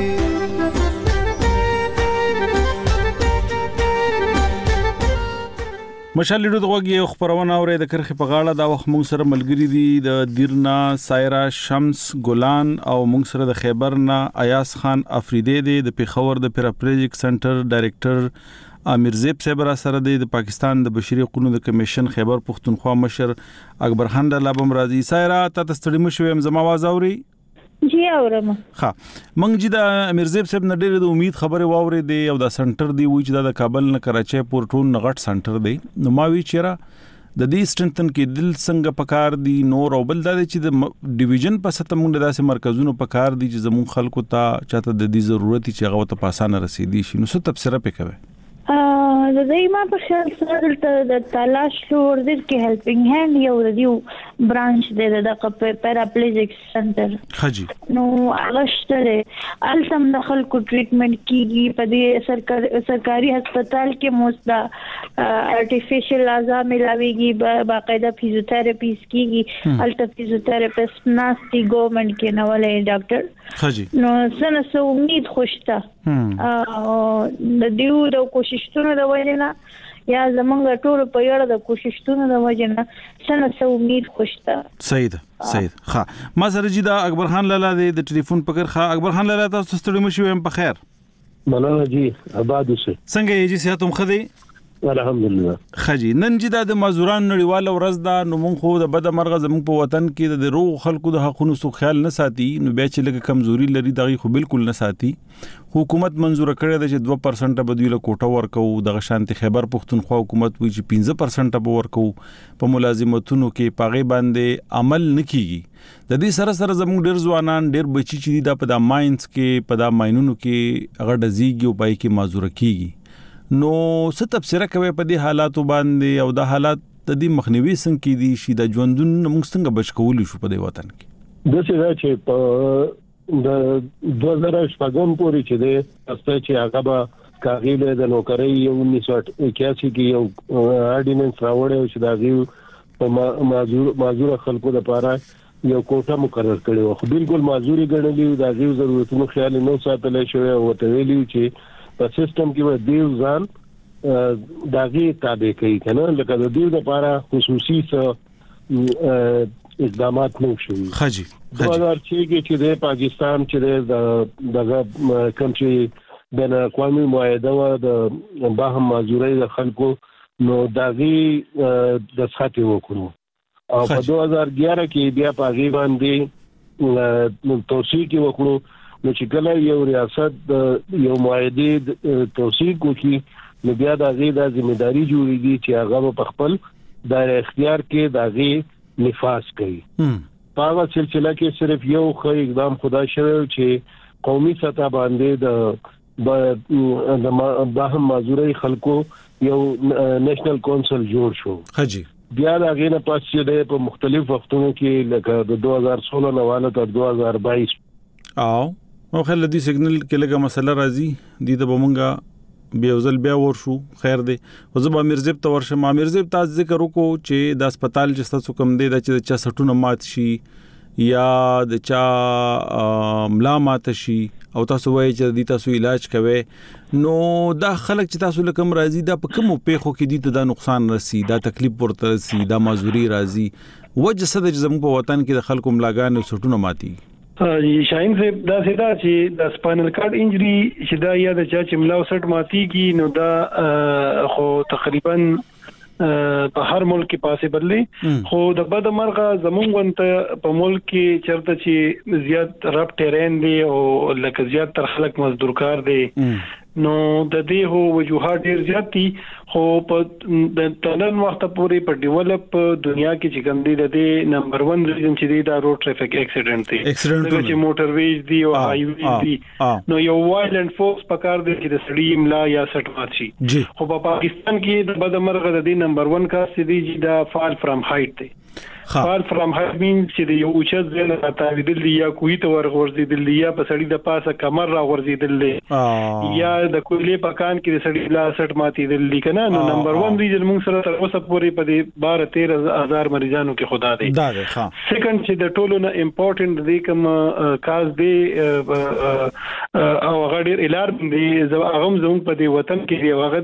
[SPEAKER 2] مشال لیدو دغه خبرونه اورې د کرخې په غاړه دا وخت مونږ سره ملګری دي د دیرنا سایرا شمس ګلان او مونږ سره د خیبرنا ایاس خان افریدی دی د پیښور د پیراپلیجیک سنټر ډایریکټر امیر زیب صاحب را سره دی د پاکستان د بشري حقوقو د کمیشن خیبر پختونخوا مشر اکبر خان لابم راضي سایرا تاسو ستړي مشو هم زما आवाज اوري
[SPEAKER 5] جی اورم
[SPEAKER 2] ها مونږ چې د امیر زیب صاحب نه ډېر د امید خبره واوري دی او د سنټر دی وای چې د کابل نه کراچۍ پورټ ټول نغټ سنټر دی نو ما وی چیرې د دې سټرنتن کې دل څنګه پکار دی نور او بل د چې د ډیویژن په سطح موږ داسې مرکزونو پکار دی چې زموږ خلکو ته چاته د دې ضرورت چې هغه ته پاسانه رسیدي شي نو څه تفسیر پکوي
[SPEAKER 5] د دې ما په خیال سره د تلاش لور د کې هیلپینګ هاند یو د یو برانچ د پیراپلیجیک سنټر
[SPEAKER 2] حاجی
[SPEAKER 5] نو هغه التم د خلکو ټریټمنټ کیږي په دې سرکاري هسپتال کې موسدا ارتفیشل اعضاء ملاويږي باقاعده فزیوتراپیس کیږي الته فزیوتراپیست ناسي ګورنمنت کې نو ولې ډاکټر
[SPEAKER 2] حاجی
[SPEAKER 5] نو سنه امید خوشته د دیو د کوششونو د وجنه یا زمونږ ټول په یړه د کوششونو د وجنه سنه امید خوشته
[SPEAKER 2] صحیح ها ما سره جی دا اکبر خان لالا د ټلیفون پکړ ښه اکبر خان لالا تاسو ستړي مشو هم په خیر
[SPEAKER 6] مننه جی آباد اوسه
[SPEAKER 2] څنګه یې جی صحت هم خدي
[SPEAKER 6] الحمدلله
[SPEAKER 2] خجی نن چې د مزدوران نړیواله ورځ دا نو مونږ خو د بد مرغه زموږ په وطن کې د روغ خلکو د حقونو سو خیال نه ساتي نو بیا چې لګه کمزوري لري دغه خو بالکل نه ساتي حکومت منزور کړی د چې 2% بدویله کوټه ورکو د شانتي خیبر پختونخوا حکومت وی چې 15% به ورکو په ملازمتونو کې پاغي باندې عمل نکېږي د دې سره زموږ ډیر ځوانان ډیر بچی چې د په د ماینز کې په د ماینونو کې هغه د زیګي او پای کې مازور کیږي نو څه تفسیر کوي په دې حالاتو باندې او د حالات د دې مخنیوي څنګه دي شي د ژوندون موږ څنګه بچ کول شو په دې وطن کې
[SPEAKER 6] د څه چې په د 2000 پورې چې د استه چې هغه به کاغیله د نوکرۍ 1981 کې یو اورډیننس راوړی چې دا غو په معذور خلکو لپاره یو کوټه مقرر کړي او بالکل معذوري ګڼلې دا غو ضرورتونو خیال نه ساتل شوی او ته ویلو چې په سیستم کې به دیو ځان داغي تابع کوي کنه لکه د دیو لپاره خصوصي اقدامات نه شوي
[SPEAKER 2] خجی
[SPEAKER 6] 2006 کې چې د پاکستان چې دغه کوم چې بین اقوامي معاهده و د باهم معذوري د خلکو نو داغي د ساتي وکړو او په 2011 کې بیا پاغي باندې توثیق وکړو نو چې کله یو ریاست یو معاهده توثیق وکړي نو بیا د غیدا ځمېداري جوړیږي چې هغه په خپل دایره اختیار کې دغه نفاذ کوي په هغه سلسله کې صرف یو خو اقدام خدا شوی چې قومي سطح باندې د باهم معذوري خلکو یو نېشنل کونسل جوړ شو
[SPEAKER 2] حاجی
[SPEAKER 6] بیا دا غینه پاتې ده په مختلف وختونو کې لکه د 2016 نه والا تر 2022
[SPEAKER 2] او خل دې سیګنل کې لګه مسله راځي دې د بمونګه بیوزل بیا ورشو خیر دی وزب امیر زیب ته ورشم امیر زیب تاسو ذکر وکړو چې د هسپتال چې تاسو کوم دی د چا سټونه مات شي یا د چا ملا مات شي او تاسو وایي چې د تاسو علاج کوي نو دا خلک چې تاسو لکم راضي دا په کوم پیخو کې دي ته دا نقصان رسي دا تکلیف ورته رسي دا مازوري راځي وجه صد چې زموږ په وطن کې د خلکو ملاګان او سټونه ماتي
[SPEAKER 6] شاهین صاحب دا سیدا چې د سپاینل کارډ انجری چې دا یا د چا چې ملا وسټ ماتي کی نو دا خو تقریبا په هر ملک کې پاسبل دی خو د بد مرغه زمونږ ونته په ملک کې چرته چې زیات رب ټرین دی او لکه زیات تر خلک مزدور کار دی نو د دې هو وجوهات ډیر زیات دي خو په د تنن وخت پورې په ډیولپ دنیا کې چې کوم دي د دې نمبر 1 ریزن چې دی دا روډ ټریفیک اکسیډنټ دی چې موټر ویز دی او هاي ویز دی نو یو وایلنت فورس پکار دی چې د سړی املا یا سټ مات شي خو په پاکستان کې د بد مرغه د دې نمبر 1 کا سدي چې دا فال فرام هایټ دی فال فرام هایټ مين چې د یو اوچت ځای نه تاویدل دی یا کوی ته ورغورځیدل دی یا په سړی د پاسه کمر را ورځیدل دی یا د کویلې پکان کې د سړی لا سټ ماتې دل دی کنه نو نمبر 1 ریجن موږ سره تر اوسه پورې په دې 12-13,000 مریضانو کې خدا دی سیکنډ چې د ټولو نه امپورټنت دی کوم کاز دی او غړي الارم دی هغه زموږ په دې وطن کې دی هغه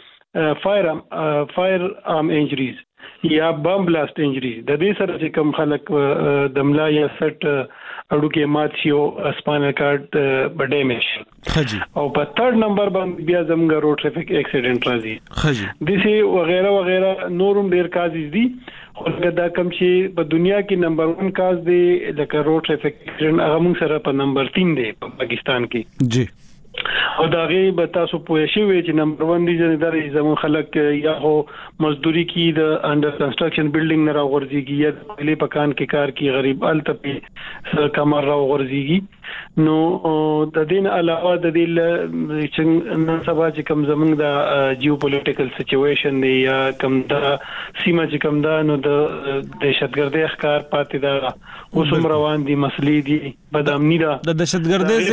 [SPEAKER 6] دی فایر ارم انجریز یا بم بلاست انجری د دې سره چې کوم خلک د ملا یا سټ اړو کې مات شي او سپاینل کارډ په ډیمیج او په تھرد نمبر باندې بیا زموږ روډ ټریفیک اکسیډنټ راځي د سي وغیرہ وغیرہ نورم ډیر کازز دي خو دا کوم چې په دنیا کې نمبر 1 کاز دی لکه روډ ټریفیک اکسیډنټ هغه موږ سره په نمبر 3 دی په پاکستان کې جی او دا غي به تاسو پوه شئ چې نمبر 1 ریجن درې زمون خلک یا هو مزدوري کې د انډر کنسټرکشن بلډینګ نه راغورځيږي یا په پکان کې کار کې غریب الته کمر راغورځيږي نو د دین علاوه د دې چې نن سبا چې کوم زمونږ د جیوپولیټیکل سچويشن دی یا کوم د سیمه چې کوم دا نو د دهشتګردي ښکار پاتې دا اوسم روان دي مسلې دي بدامنی دا
[SPEAKER 3] د دهشتګردي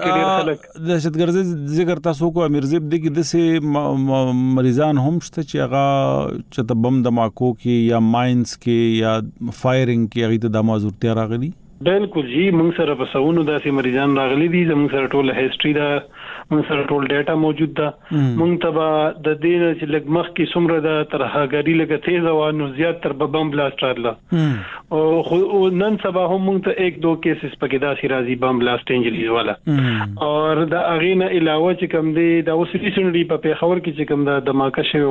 [SPEAKER 3] ذکر ذکر تاسو کو امیرزیب دي کې د سه مریضان هم شته چې هغه چې بم دماکو کې یا ماینز کې یا فایرینګ کې هغه د مازورتیا راغلي
[SPEAKER 6] بالکل جی موږ سره په سونو داسې مریضان راغلي دي موږ سره ټول هیستوري دا موږ سره ټول ډاټا موجود ده موږ تبا د دې چې لګ مخ کې څومره د ترهګری لګ تیز او نو زیات تر بم بلاست راغله او نن سبا هم موږ ته 1-2 کیسز پکې داسې راځي بم بلاست انجریز والا او دا اغینه علاوه چې کوم دی دا اوس ریسنټلی په پیښور کې چې کوم دا دماکه شوی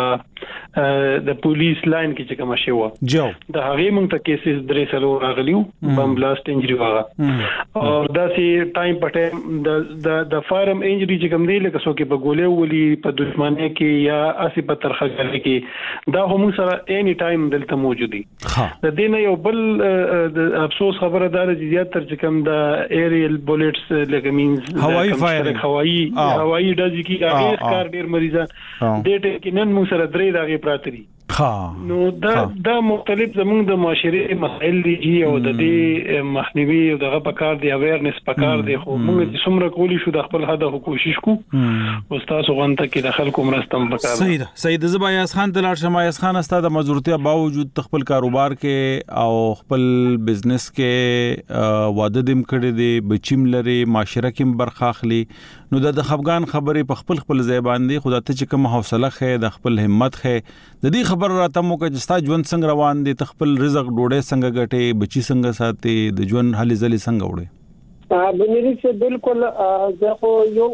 [SPEAKER 6] و د پولیس لاین کې چې کوم شوی جو دا هغه موږ ته کیسز درې سلو راغلیو بلاست انجری واغه او دا سي ټایم په ټایم د فارم انجری چې کوم دی لکه څوک په ګولې ولي په دښمنۍ کې یا اسی په ترخه کې دا هم سره اني ټایم دلته موجود دي د دې نه یو بل د افسوس خبره ده چې زیات تر چې کوم د ایریل بولټس لکه مینز
[SPEAKER 3] هوایی فایرینګ
[SPEAKER 6] هوایی د ځکه هغه کار ډیر مریضان د دې کې نن موږ سره درې دغه پراتري نو دا مختلف زموږ د معاشري مسائل دي او د دې مخنیوي او دغه پکار دی اویرنس پکار دی خو موږ چې څومره کولی شو د خپل هدف کوشش کو او تاسو غونډه کې د خلکو مرستم پکار
[SPEAKER 3] صحیح ده سید زبایاس خان تلار شمایاس خان استاد مزورتیا باوجود خپل کاروبار کې او خپل بزنس کې واده دیم کړی دی بچیم لري معاشره کې برخه اخلي نو د خفغان خبرې په خپل ځای باندې خدای ته چې کوم حوصله خې د خپل همت خې د دې خبر راته مو کې چې ستا ژوند څنګه روان دي خپل رزق ډوډۍ څنګه ګټي بچي څنګه ساتي د ژوند حالي ځلې څنګه وړي
[SPEAKER 4] بنري سے بالکل زه خو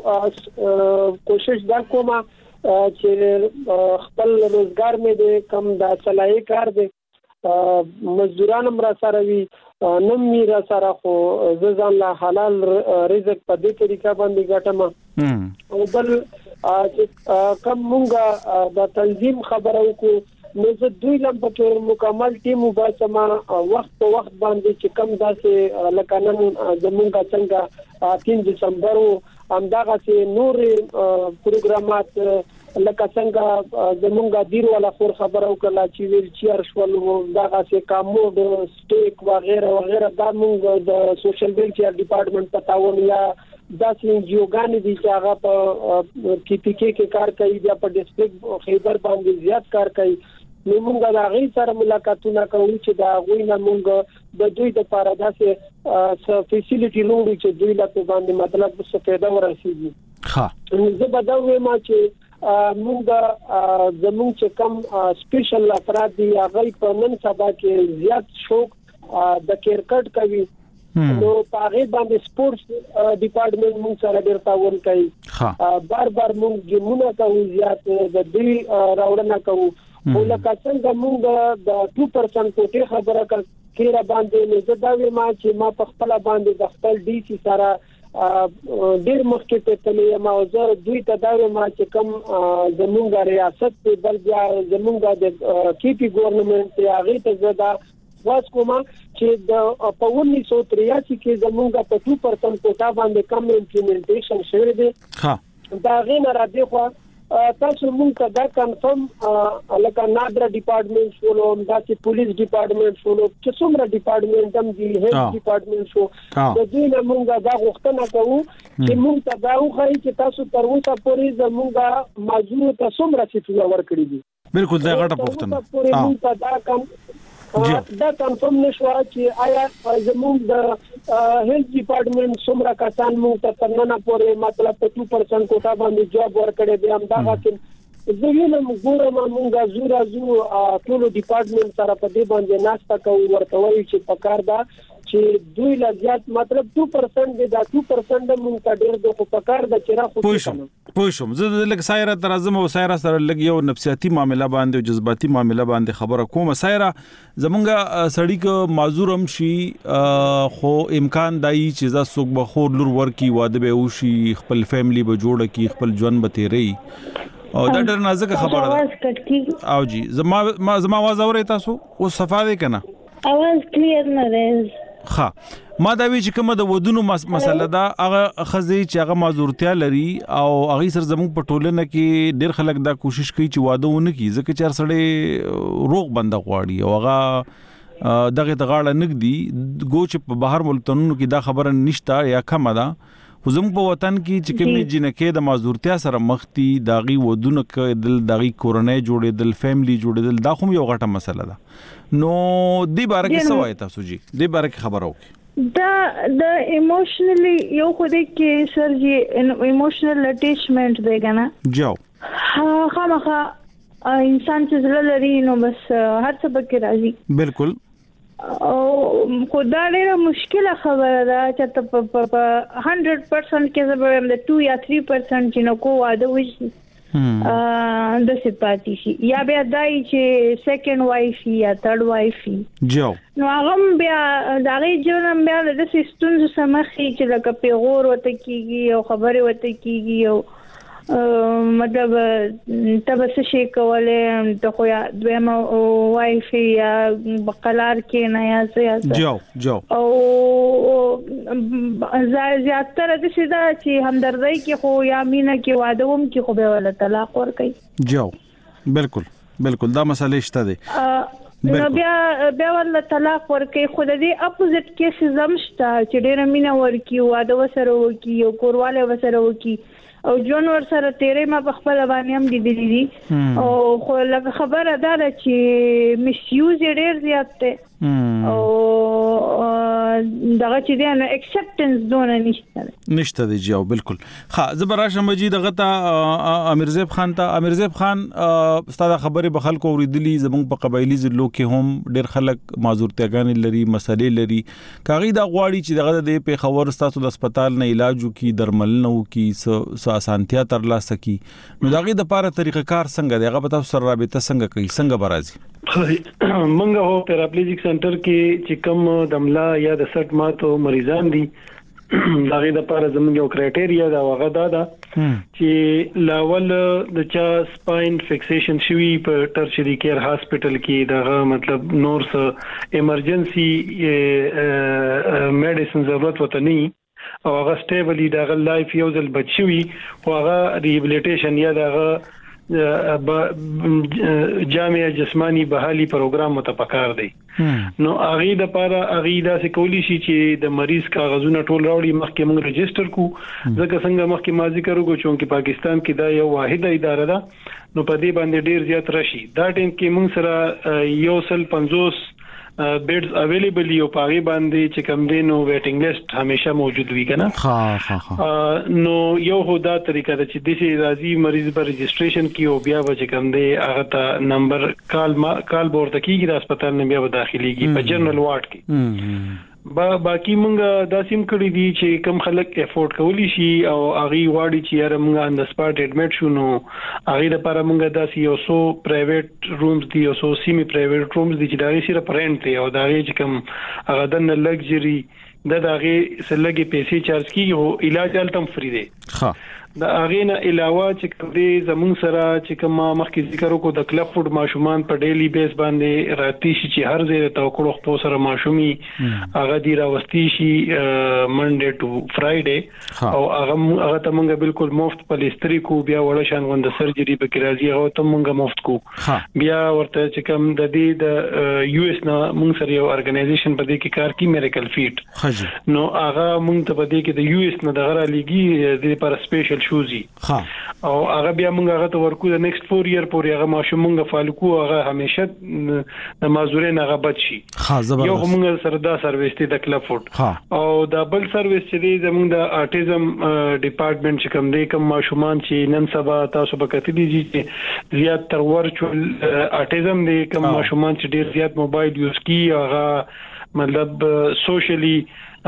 [SPEAKER 4] یو کوشش دا کوم چې خپل روزګار مې د کم د چلای کار دي مزدوران هم را سره وي نم می را سره خو ځان له حلال رزق په دې طریقه باندې ګټم او بل کم مونږه د تنظیم خبرو کو نو زه دوی لم په مکمل ټیم وباسم وخت په وخت باندې چې کم داسې لکانن زمونږه څنګه 3 دسمبر همداغه سي نور پروګرامات لکه څنګه زمونږه دیر ولا خور خبرو کله چې ویل چیر شول داغه سي کومود سټیک وغیرہ وغیرہ دا مونږ د سوشل ویلفیر ډپارټمنټ پتاون یا داسې جیوګان دي چې هغه په کې کار کوي یا په ډیسټریکټ خیبر باندې زیات کار کوي نو موږ دا غي سره ملاقاتونه کوو چې دا غوي نه موږ د دوی د لپاره داسې فیسیلیټي لوړي چې دوی لا په باندې مطلب څه پیدا ورسیږي ها زه به دا وایم چې موږ زموږ چې کم سپیشل افراد دي هغه په نن سبا کې زیات شوق د کرکټ کوي نو هغه باندې سپورتس ډپارټمنټ موږ سره ډیر تعاون کوي بار موږ ګیمونه کوو زیات د دې راوړنه کوو ولکه څنګه موږ د 2% کوټه خبره کړه باندې نه زداوي ما چې ما په خپل باندې د خپل ډي سي سره ډیر مخکې ته تللی ما وزر دوی تداوي ما چې کوم زمونږ ریاست په بل بیا زمونږ د کیپی ګورنمنت هغه ته زدا واس کومه چې د په 1983 کې زمونږ په 2% کوټه باندې کم امپلیمنټیشن شوی دی دا غیر را دی خو تاسو موږ ته دا کنفرم لکه نادر ډپارټمنټ شولو دا چې پولیس ډپارټمنټ شولو چې څومره ډپارټمنټ هم دي هیلث ډپارټمنټ شو د دې نه موږ دا غوښتنه کوو چې موږ ته دا وخایي چې تاسو تر اوسه پورې زموږ ماجور ته څومره څه ورکړي دي
[SPEAKER 3] بالکل دا غټه پوښتنه
[SPEAKER 4] دا کنفرم نشو چې آیا زموږ د هیلث ډپارټمنټ څومره کسان موږ ته ترنه پورې مطلب په 2% کوټه باندې جواب ورکړي دي هم دا حاکم زمينه ګورم موږ زورا ټول ډپارټمنټ سره په دې باندې ناشته کوو ورته وایي چې پکار دا چې دوی لږات مطلب 2% دا 2% موږ ته ډېر د پکار د چیرې خو
[SPEAKER 3] پوښوم زه لکه سایره تر اعظم او سایره سره لګ یو نفسیاتی معاملې باندې او جذباتي معاملې باندې خبره کوم سایره زمونږه سړی کو معذورم شي خو امکان دای چې ز سوق بخور لور ورکی واده به وشي خپل فیملی به جوړه کی خپل ژوند به تیری او دا ډېر نازک خبره ده او جی زما आवाज اورئ تاسو او صفه ده کنه
[SPEAKER 5] आवाज کلیر نه ده
[SPEAKER 3] ها ما دا وی چې کومه د ودونو مسله دا هغه خزي چې هغه معذورتیا لري او هغه سر زموږ په ټولنه کې ډېر خلک دا کوشش کوي چې واده ونه کړي ځکه چې سړی روغ بنده غواړي او هغه دغه غاړه نګدي ګوچ په بهر ملتونو کې دا خبره نشته یا کم ده زموږ په وطن کې چې کومې جنکه د معذورتیا سره مختی داغي ودونه کېدل داغي کورنۍ جوړېدل فیملی جوړېدل دا خو یو غټه مسله ده نو دې باره کې څه وایي تاسو جی دې باره کې خبرو
[SPEAKER 5] دا د ایموشنلی یو خو دې کې سر جی ایموشنل اٹیچمنٹ دی کنه
[SPEAKER 3] جو
[SPEAKER 5] خامخا انسان چې زړه لري نو بس هر څه پکې راځي
[SPEAKER 3] بالکل
[SPEAKER 5] او خدای ډېر مشکله خبره ده چې ته په 100% کې زبرم د 2 یا 3% چې نو کو واده وشي د سپاتی شي یا بیا دای چې سیکنډ وایف یا تھرد وایف
[SPEAKER 3] جو
[SPEAKER 5] نو هغه بیا دغه جوړم بیا د سیستم سمخي چې لکه پیغور وته کیږي او خبره وته کیږي او مطلب تبه شي کوله ته خو یا دویم وایف یا بقلار کې نه یا
[SPEAKER 3] جو
[SPEAKER 5] او زیاتره د څه دا چې همدردی کې خو یا مینه کې واده وم کې خو به ول طلاق ور کوي
[SPEAKER 3] جو بالکل دا مسله شته دي
[SPEAKER 5] نو بیا ول طلاق ور کوي خو د دې اپوزیټ کیس زمشته چې ډېر مینه ور کوي واده وسره وکي او کورواله وسره وکي او جون ور سره تیرې ما په خپل باندې هم دي او خو لکه خبره ده چې مس یوز ډېر زیات ده او دغه چې دی نو اکسپټنس دونه
[SPEAKER 3] نشته دی جاو بالکل ها زبراشه مجید غتا امیرزیب خان ستاسو خبره به خلکو اوریدلی زموږ په قبایلی ضلعو کې هم ډېر خلک معذورتګان لري مسلې لري کاغی دا غواړي چې دغه د پیښور ستاسو د هسپتال نه علاج وکي درملنه وکي سو اسانتیا ترلاسه کی نو دغه د لپاره طریقه کار څنګه دی هغه په تاسو سره رابطه څنګه کوي څنګه برازي
[SPEAKER 6] منګه هو پیراپلیجیک سنټر کې چې کوم دملا یا د سټ ماتو مریضان دي دغه د لپاره زموږ یو کرایټیریا دا وغه دا چې لاول د چا سپاین فکسیشن شوی په ټرشری کیر هاسپټل کې دغه مطلب نورس ایمرجنسي میډیسن ضرورت وته نه او هغه سټیبلی دغه لایف یوزل بچوي او هغه ریهابلیټیشن یا دغه جامع جسمانی بحالی پروګرام متفقار دی نو اغه د لپاره اغه د سکولی شي چې د مریض کاغذونه ټول راوړي مخکې موږ رجستر کو ځکه څنګه مخکې ما ذکر وکړو چې پاکستان کې دا یو واحده اداره ده نو په دې باندې ډیر زیات راشي دا ټیم کې موږ سره یو سل 50 بیډز اویلیبل یو پاغي باندې چې کوم دینو ویټینګ لیست همیشه موجود وي کنه نو یو هدا طریقه ده چې د سي راضي مریض پر رجسٹریشن کیو بیا به کوم دی هغه ته نمبر کال بورته کیږي د هسپتال نه بیا داخليږي په جنرال وارډ کې باقي مونږ دا سیم کړی دي چې کم خلک افورد کولی شي او هغه واړي چې یاره مونږ ان د سپاټ اډمټ شو نو هغه لپاره مونږ دا یو سو پرایویټ رومز دي او سو سیمی پرایویټ رومز دي چې دا یې سره پرنټ دی او دا یې چې کم هغه د لګژري د هغه سلګي پیسې چارج کیږي او علاج التم فری دی
[SPEAKER 3] ها
[SPEAKER 6] دا هغه نه علاوه چې کومې زمون سره چې کوم مخکې ذکر وکړو د کلب فود ماشومان په ډیلی بیس باندې راتی شي چې هر ځای ته وکړو خپل سره ماشومي هغه دی راوستي شي منډه ټو فرایډے او هغه ته مونږ بالکل مفت پلیستری کو بیا وړ شان غوند سرجری به کې راځي هغه ته مونږ مفت کو بیا ورته چې کوم د دې د یو اس نه مونږ سره یو ارګنایزیشن په دې کې کار کوي میریکل فیټ نو هغه مونږ ته په دې کې د یو اس نه د غره لګي د پر سپیشل شوزي
[SPEAKER 3] ها
[SPEAKER 6] او هغه بیا مونږ هغه ته ورکو د نیکسټ 4 ایئر پورې هغه ماشوم مونږ فالکو هغه همیشه د مازورین هغه بچي
[SPEAKER 3] ها زبردست
[SPEAKER 6] یو مونږ سره دا سرویس دی د کلب فود او دا بل سرویس چې دی زمونږ د آټیزم ډپارټمنټ چې کوم دی کوم ماشومان چې نن سبا تاسو به کتلی دي چې زیات تر ورچوال آټیزم دی کوم ماشومان چې ډیر زیات موبایل یوز کوي هغه مطلب سوشلی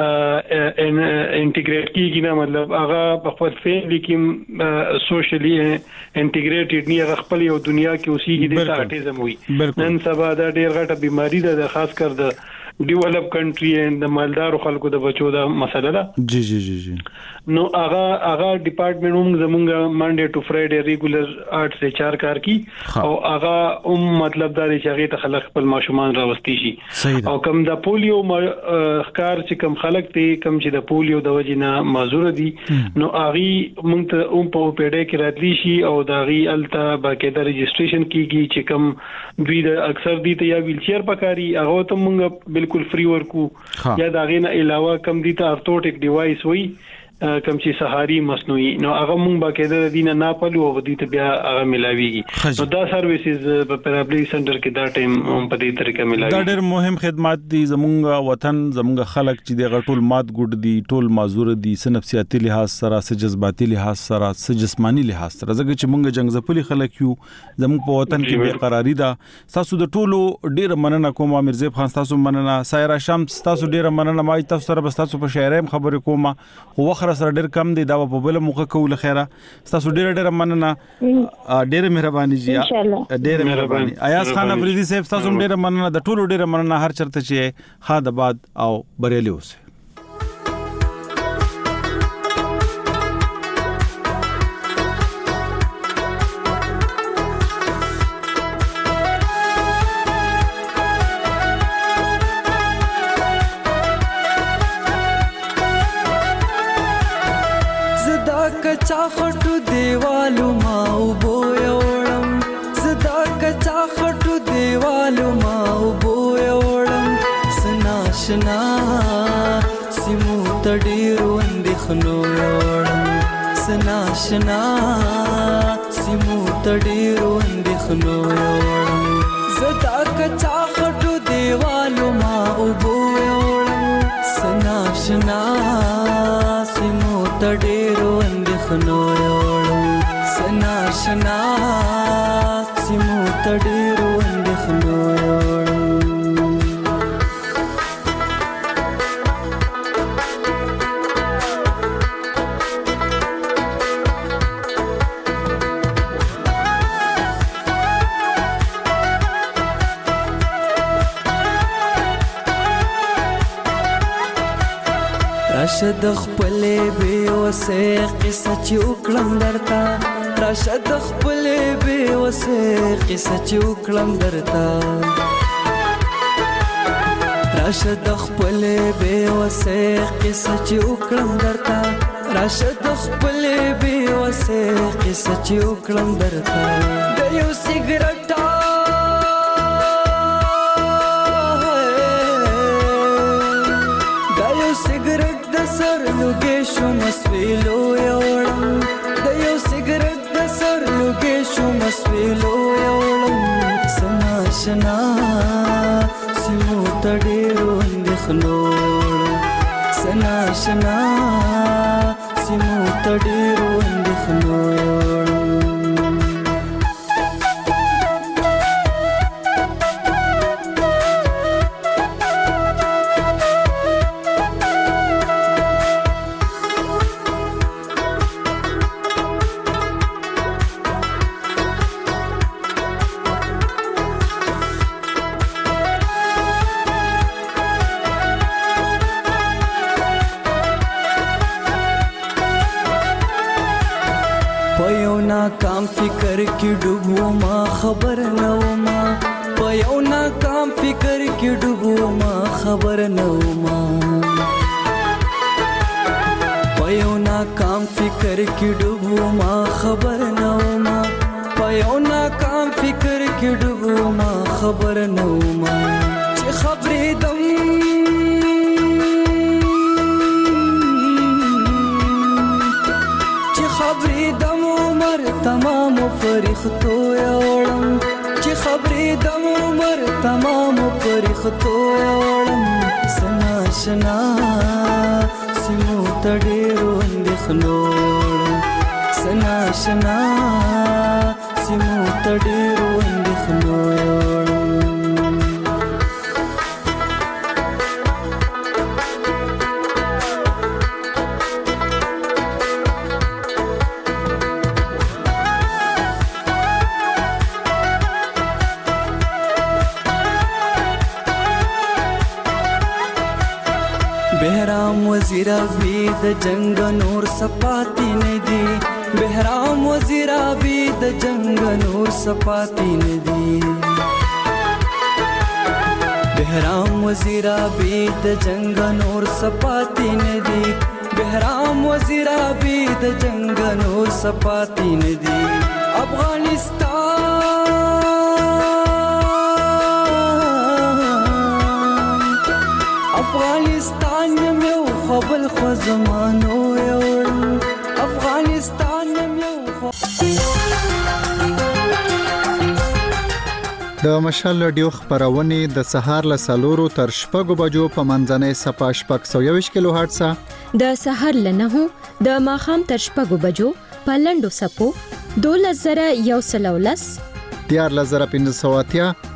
[SPEAKER 6] انټیګریټ کیږي نه مطلب هغه په خپل فیملی کې سوشلی انټیګریټډ نه هغه خپل یو دنیا کې اوسېږي د آټیزم وي نن سبا دا ډیر غټه بیماری ده خاص کر د ډیولپ کنټری اند د مالدار خلکو د بچو دا مسله ده
[SPEAKER 3] جی جی جی جی
[SPEAKER 6] نو هغه ډپارټمنټ هم زمونږ منډه ټو فرایډے ریګولر 8 سے 4 کار کی او هغه مطلب دا چې هغه ته خلک خپل ماشومان راوستي شي او کم د پولیو ښکار چې کم خلک ته کم چې د پولیو د وجنه معذور دي نو هغه مونږ ته په پیډه کې راتلی شي او دا غي الته باقاعده رجسټریشن کیږي چې کم دوی د اکثر دي ته یا ویل چیر پکاري هغه ته مونږ بالکل فری ورکو یا دا غي نه علاوه کم دي ته ارتوټیک ډیوایس وي کم چې سهاري مصنوعي نو هغه مونږ باقاعده دینه ناپلو او د دې بیا هغه ملاويږي نو دا سرویسز په پرابلی سنټر کې دا ټایم هم په دې طریقه ملاوي
[SPEAKER 3] دا ډېر مهم خدمات دي زمونږ وطن زمونږ خلک چې د غټول مات ګډ دي ټول معذور دي سنفسياتي لحاظ سره س جذباتي لحاظ سره س جسماني لحاظ سره زګ چې مونږ جنگ زپلي خلک یو زمونږ په وطن کې بے قراری ده تاسو د ټولو ډېر مننه کوم امیر زیب خان تاسو مننه سایرا شمس تاسو ډېر مننه ما تاسو سره بس تاسو په شاعریم خبرې کوم خو وخت سره ډېر کم دی دا په بل موخه کول خیره تاسو ډېر مننه ډېر مهرباني جی ډېر مهرباني ایاز خان افریدي صاحب تاسو ډېر مننه د ټولو ډېر مننه هر چرته چې خاد آباد او بریالي اوسه
[SPEAKER 8] कच्चा खटू देवालू माऊ बोयोड़म सदा कच्चा खटू देवालू माऊ बोयोड़म सनाशना सिमू तडीरू अंदिखनोयोड़म सनाशना सिमू तडीरू अंदिखनोयोड़म सदा कच्चा खटू देवालू माऊ बोयोड़म सनाशना सिमू तडीरू خنويوړم سناشنا سمو تډیرو اند خنويوړم راشد خپلې به وسه قصه چوکلم درتا راشد خپلې به وسه قصه چوکلم درتا راشد خپلې به وسه قصه چوکلم درتا راشد خپلې به وسه قصه چوکلم درتا د یو سیګریټ سر لوګې شو مسویلو یوړم د یو سیګریټ د سر لوګې شو مسویلو یوړم سناشنا سیمو تډیرو اندخلو سناشنا سیمو تډیرو اندخلو فکر کې ډوبو ما خبر نه وما په یو ناکام فکر کې ډوبو ما خبر نه وما په یو ناکام فکر کې ډوبو ما خبر نه وما په یو ناکام فکر کې ډوبو ما خبر نه وما چې خبرې دم تمام فرښتو یوړم چې خبرې د عمر تمام فرښتو یوړم سنا شنا سمو تډېرو اندېښنو سنا شنا سمو تډېرو اندېښنو یوړم بهرام وزیر ابي د جنگ نور سپاتی ندي بهرام وزیر ابي د جنگ نور سپاتی ندي بهرام وزیر ابي د جنگ نور سپاتی ندي بهرام وزیر ابي د جنگ نور سپاتی ندي افغانستان یو خپل خو زمانو یوړم افغانستان یو
[SPEAKER 9] د مشال رادیو خبرونه د سهار له 4 تر 6 بجو په منځنۍ صفه 621 کیلو هرتز
[SPEAKER 1] د سهار له 9 د ماخام تر 6 بجو په لندو سپو 2113
[SPEAKER 9] 14580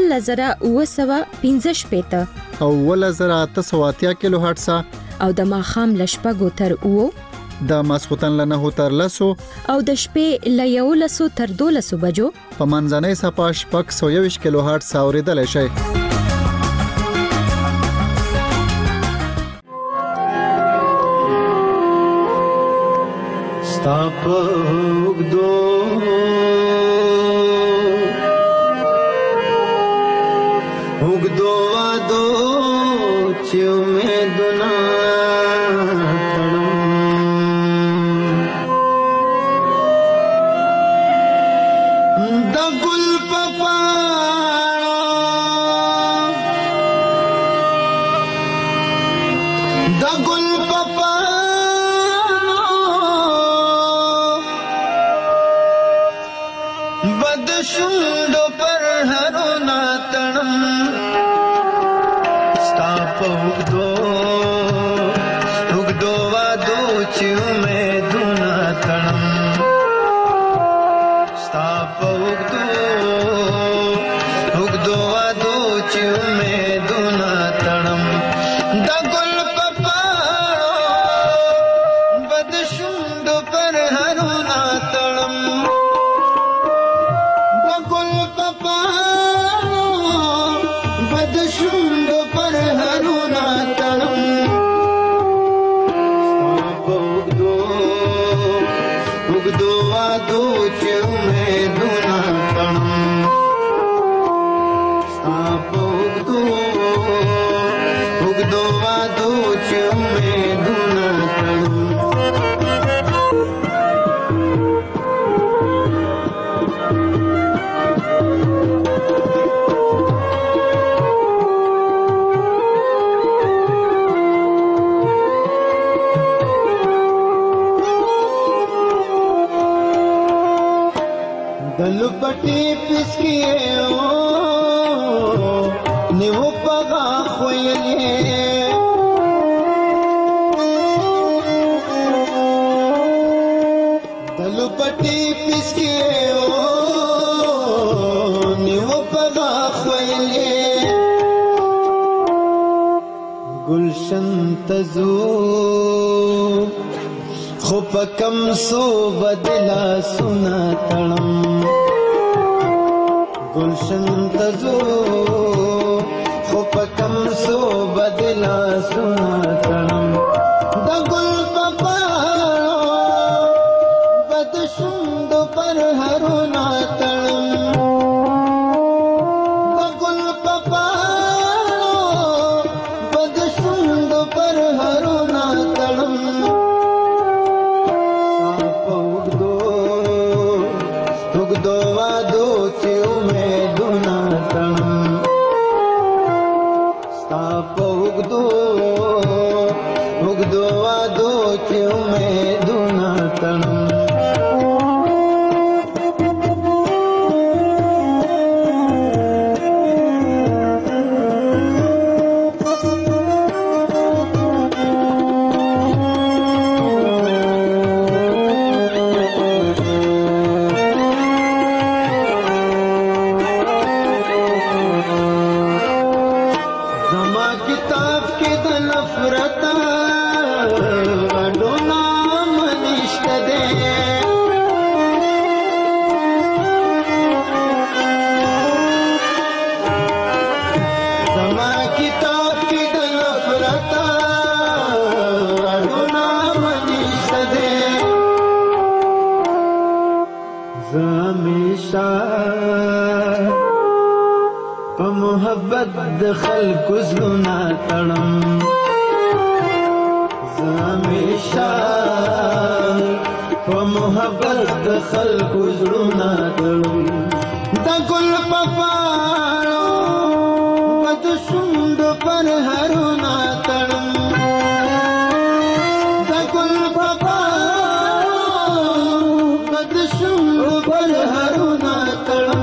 [SPEAKER 1] 15915
[SPEAKER 9] او 1880 کیلو هرتز
[SPEAKER 1] او د ماخام لشپګو تر او
[SPEAKER 9] د ماسختن له 9 تر 10
[SPEAKER 1] او د شپې له 11 تر 12 بجو
[SPEAKER 9] په منځنۍ صفه 621 کیلو هرتز اوریدل شي
[SPEAKER 7] ستاپوګ دو وادو چې امیدونه تړم د ګل په پاڼو د ګل په پاڼو بد شوندو پر هرونه تړم وګدو وادو چې امیدونه تړم ستا په وګدو وادو چې امیدونه تړم د ګل په پاڼو بد شوندو پر هرونه تړم د ګل په پاڼو بد شوندو پر هرونه تړم وګدو وادو چې امیدونه تړم ستا په وګدو وادو چې امیدونه تړم دلپټي پسکیو نیو پغا خویلې دلپټي پسکیو نیو پغا خویلې گلشن تزو خو پکم سو بدلا سنا تړم گلشن تزو خو پکم سو بدلا سنا تړم د ګل په پاڼو بد شوندو پر
[SPEAKER 10] وګدو وادو چې امیدونه تړم د خلکو زړونه تړم زه همیشه په محبت د خلکو زړونه تړم د ګل په پاڼو په د شونډو پر هرونه تړم د ګل په پاڼو په د شونډو پر هرونه تړم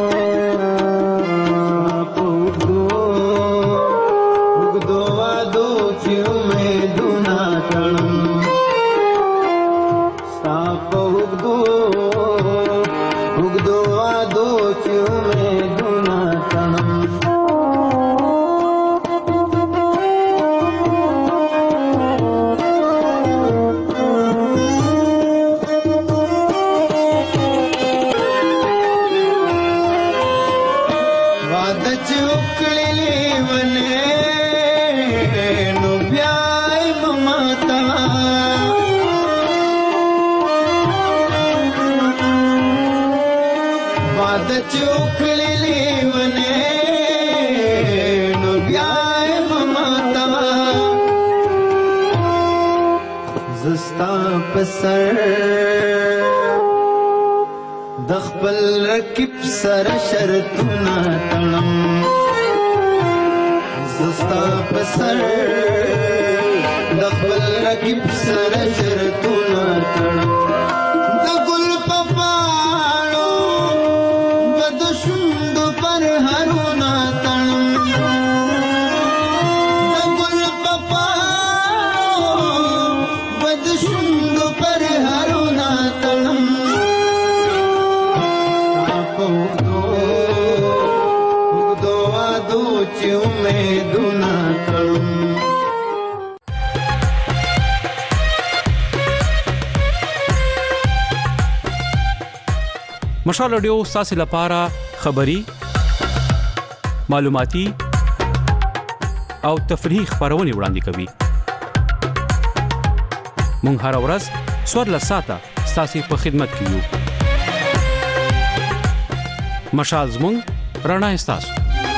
[SPEAKER 10] سر د خپل رکب سره شرطونه تړم زستا په سر د خپل رکب سره شرطونه تړم د ګل په پاڼو د شونډو پر هرونه تړم د ګل په پاڼو د شونډو پر هرونه تړم اوږدو وادو چې امیدونه تړم
[SPEAKER 11] مشال رادیو ستاسو لپاره خبری معلوماتي او تفریحي خبرونه وړاندې کوي مونږ هر ورځ سوړ لساته ستاسو په خدمت کې یو مشال زمونږ رڼا ستاسو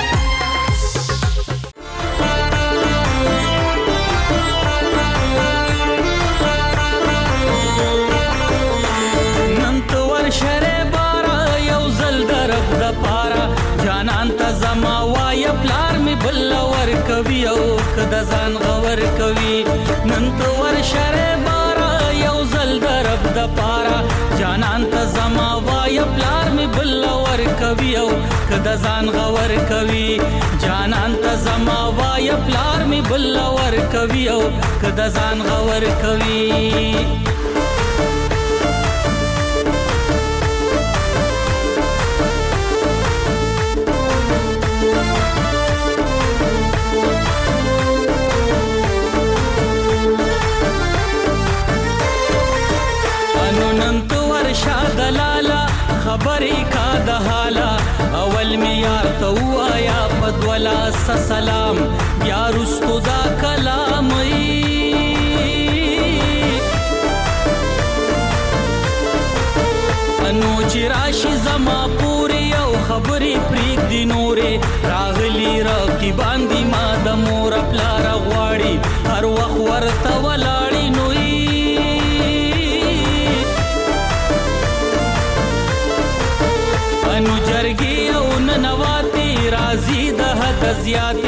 [SPEAKER 11] کوي او کدا ځان غور کوي نن تو ور شره بارا یو زل درب د پارا جانان ته زما وای پلار می بل ور کوي او کدا ځان غور کوي جانان ته زما وای پلار می بل ور کوي او کدا ځان غور کوي خبرې کا د حالا اول می یار ته وایا پدولا سلام بیا رستو دا کلام انو چې راشي زما پوری او خبرې پریک دی نورې راغلی راکی باندې ما د مور پلار غواړي هر وخت ورته ولاړی نوې انو جرګي او ننواتی رازي د حد زیات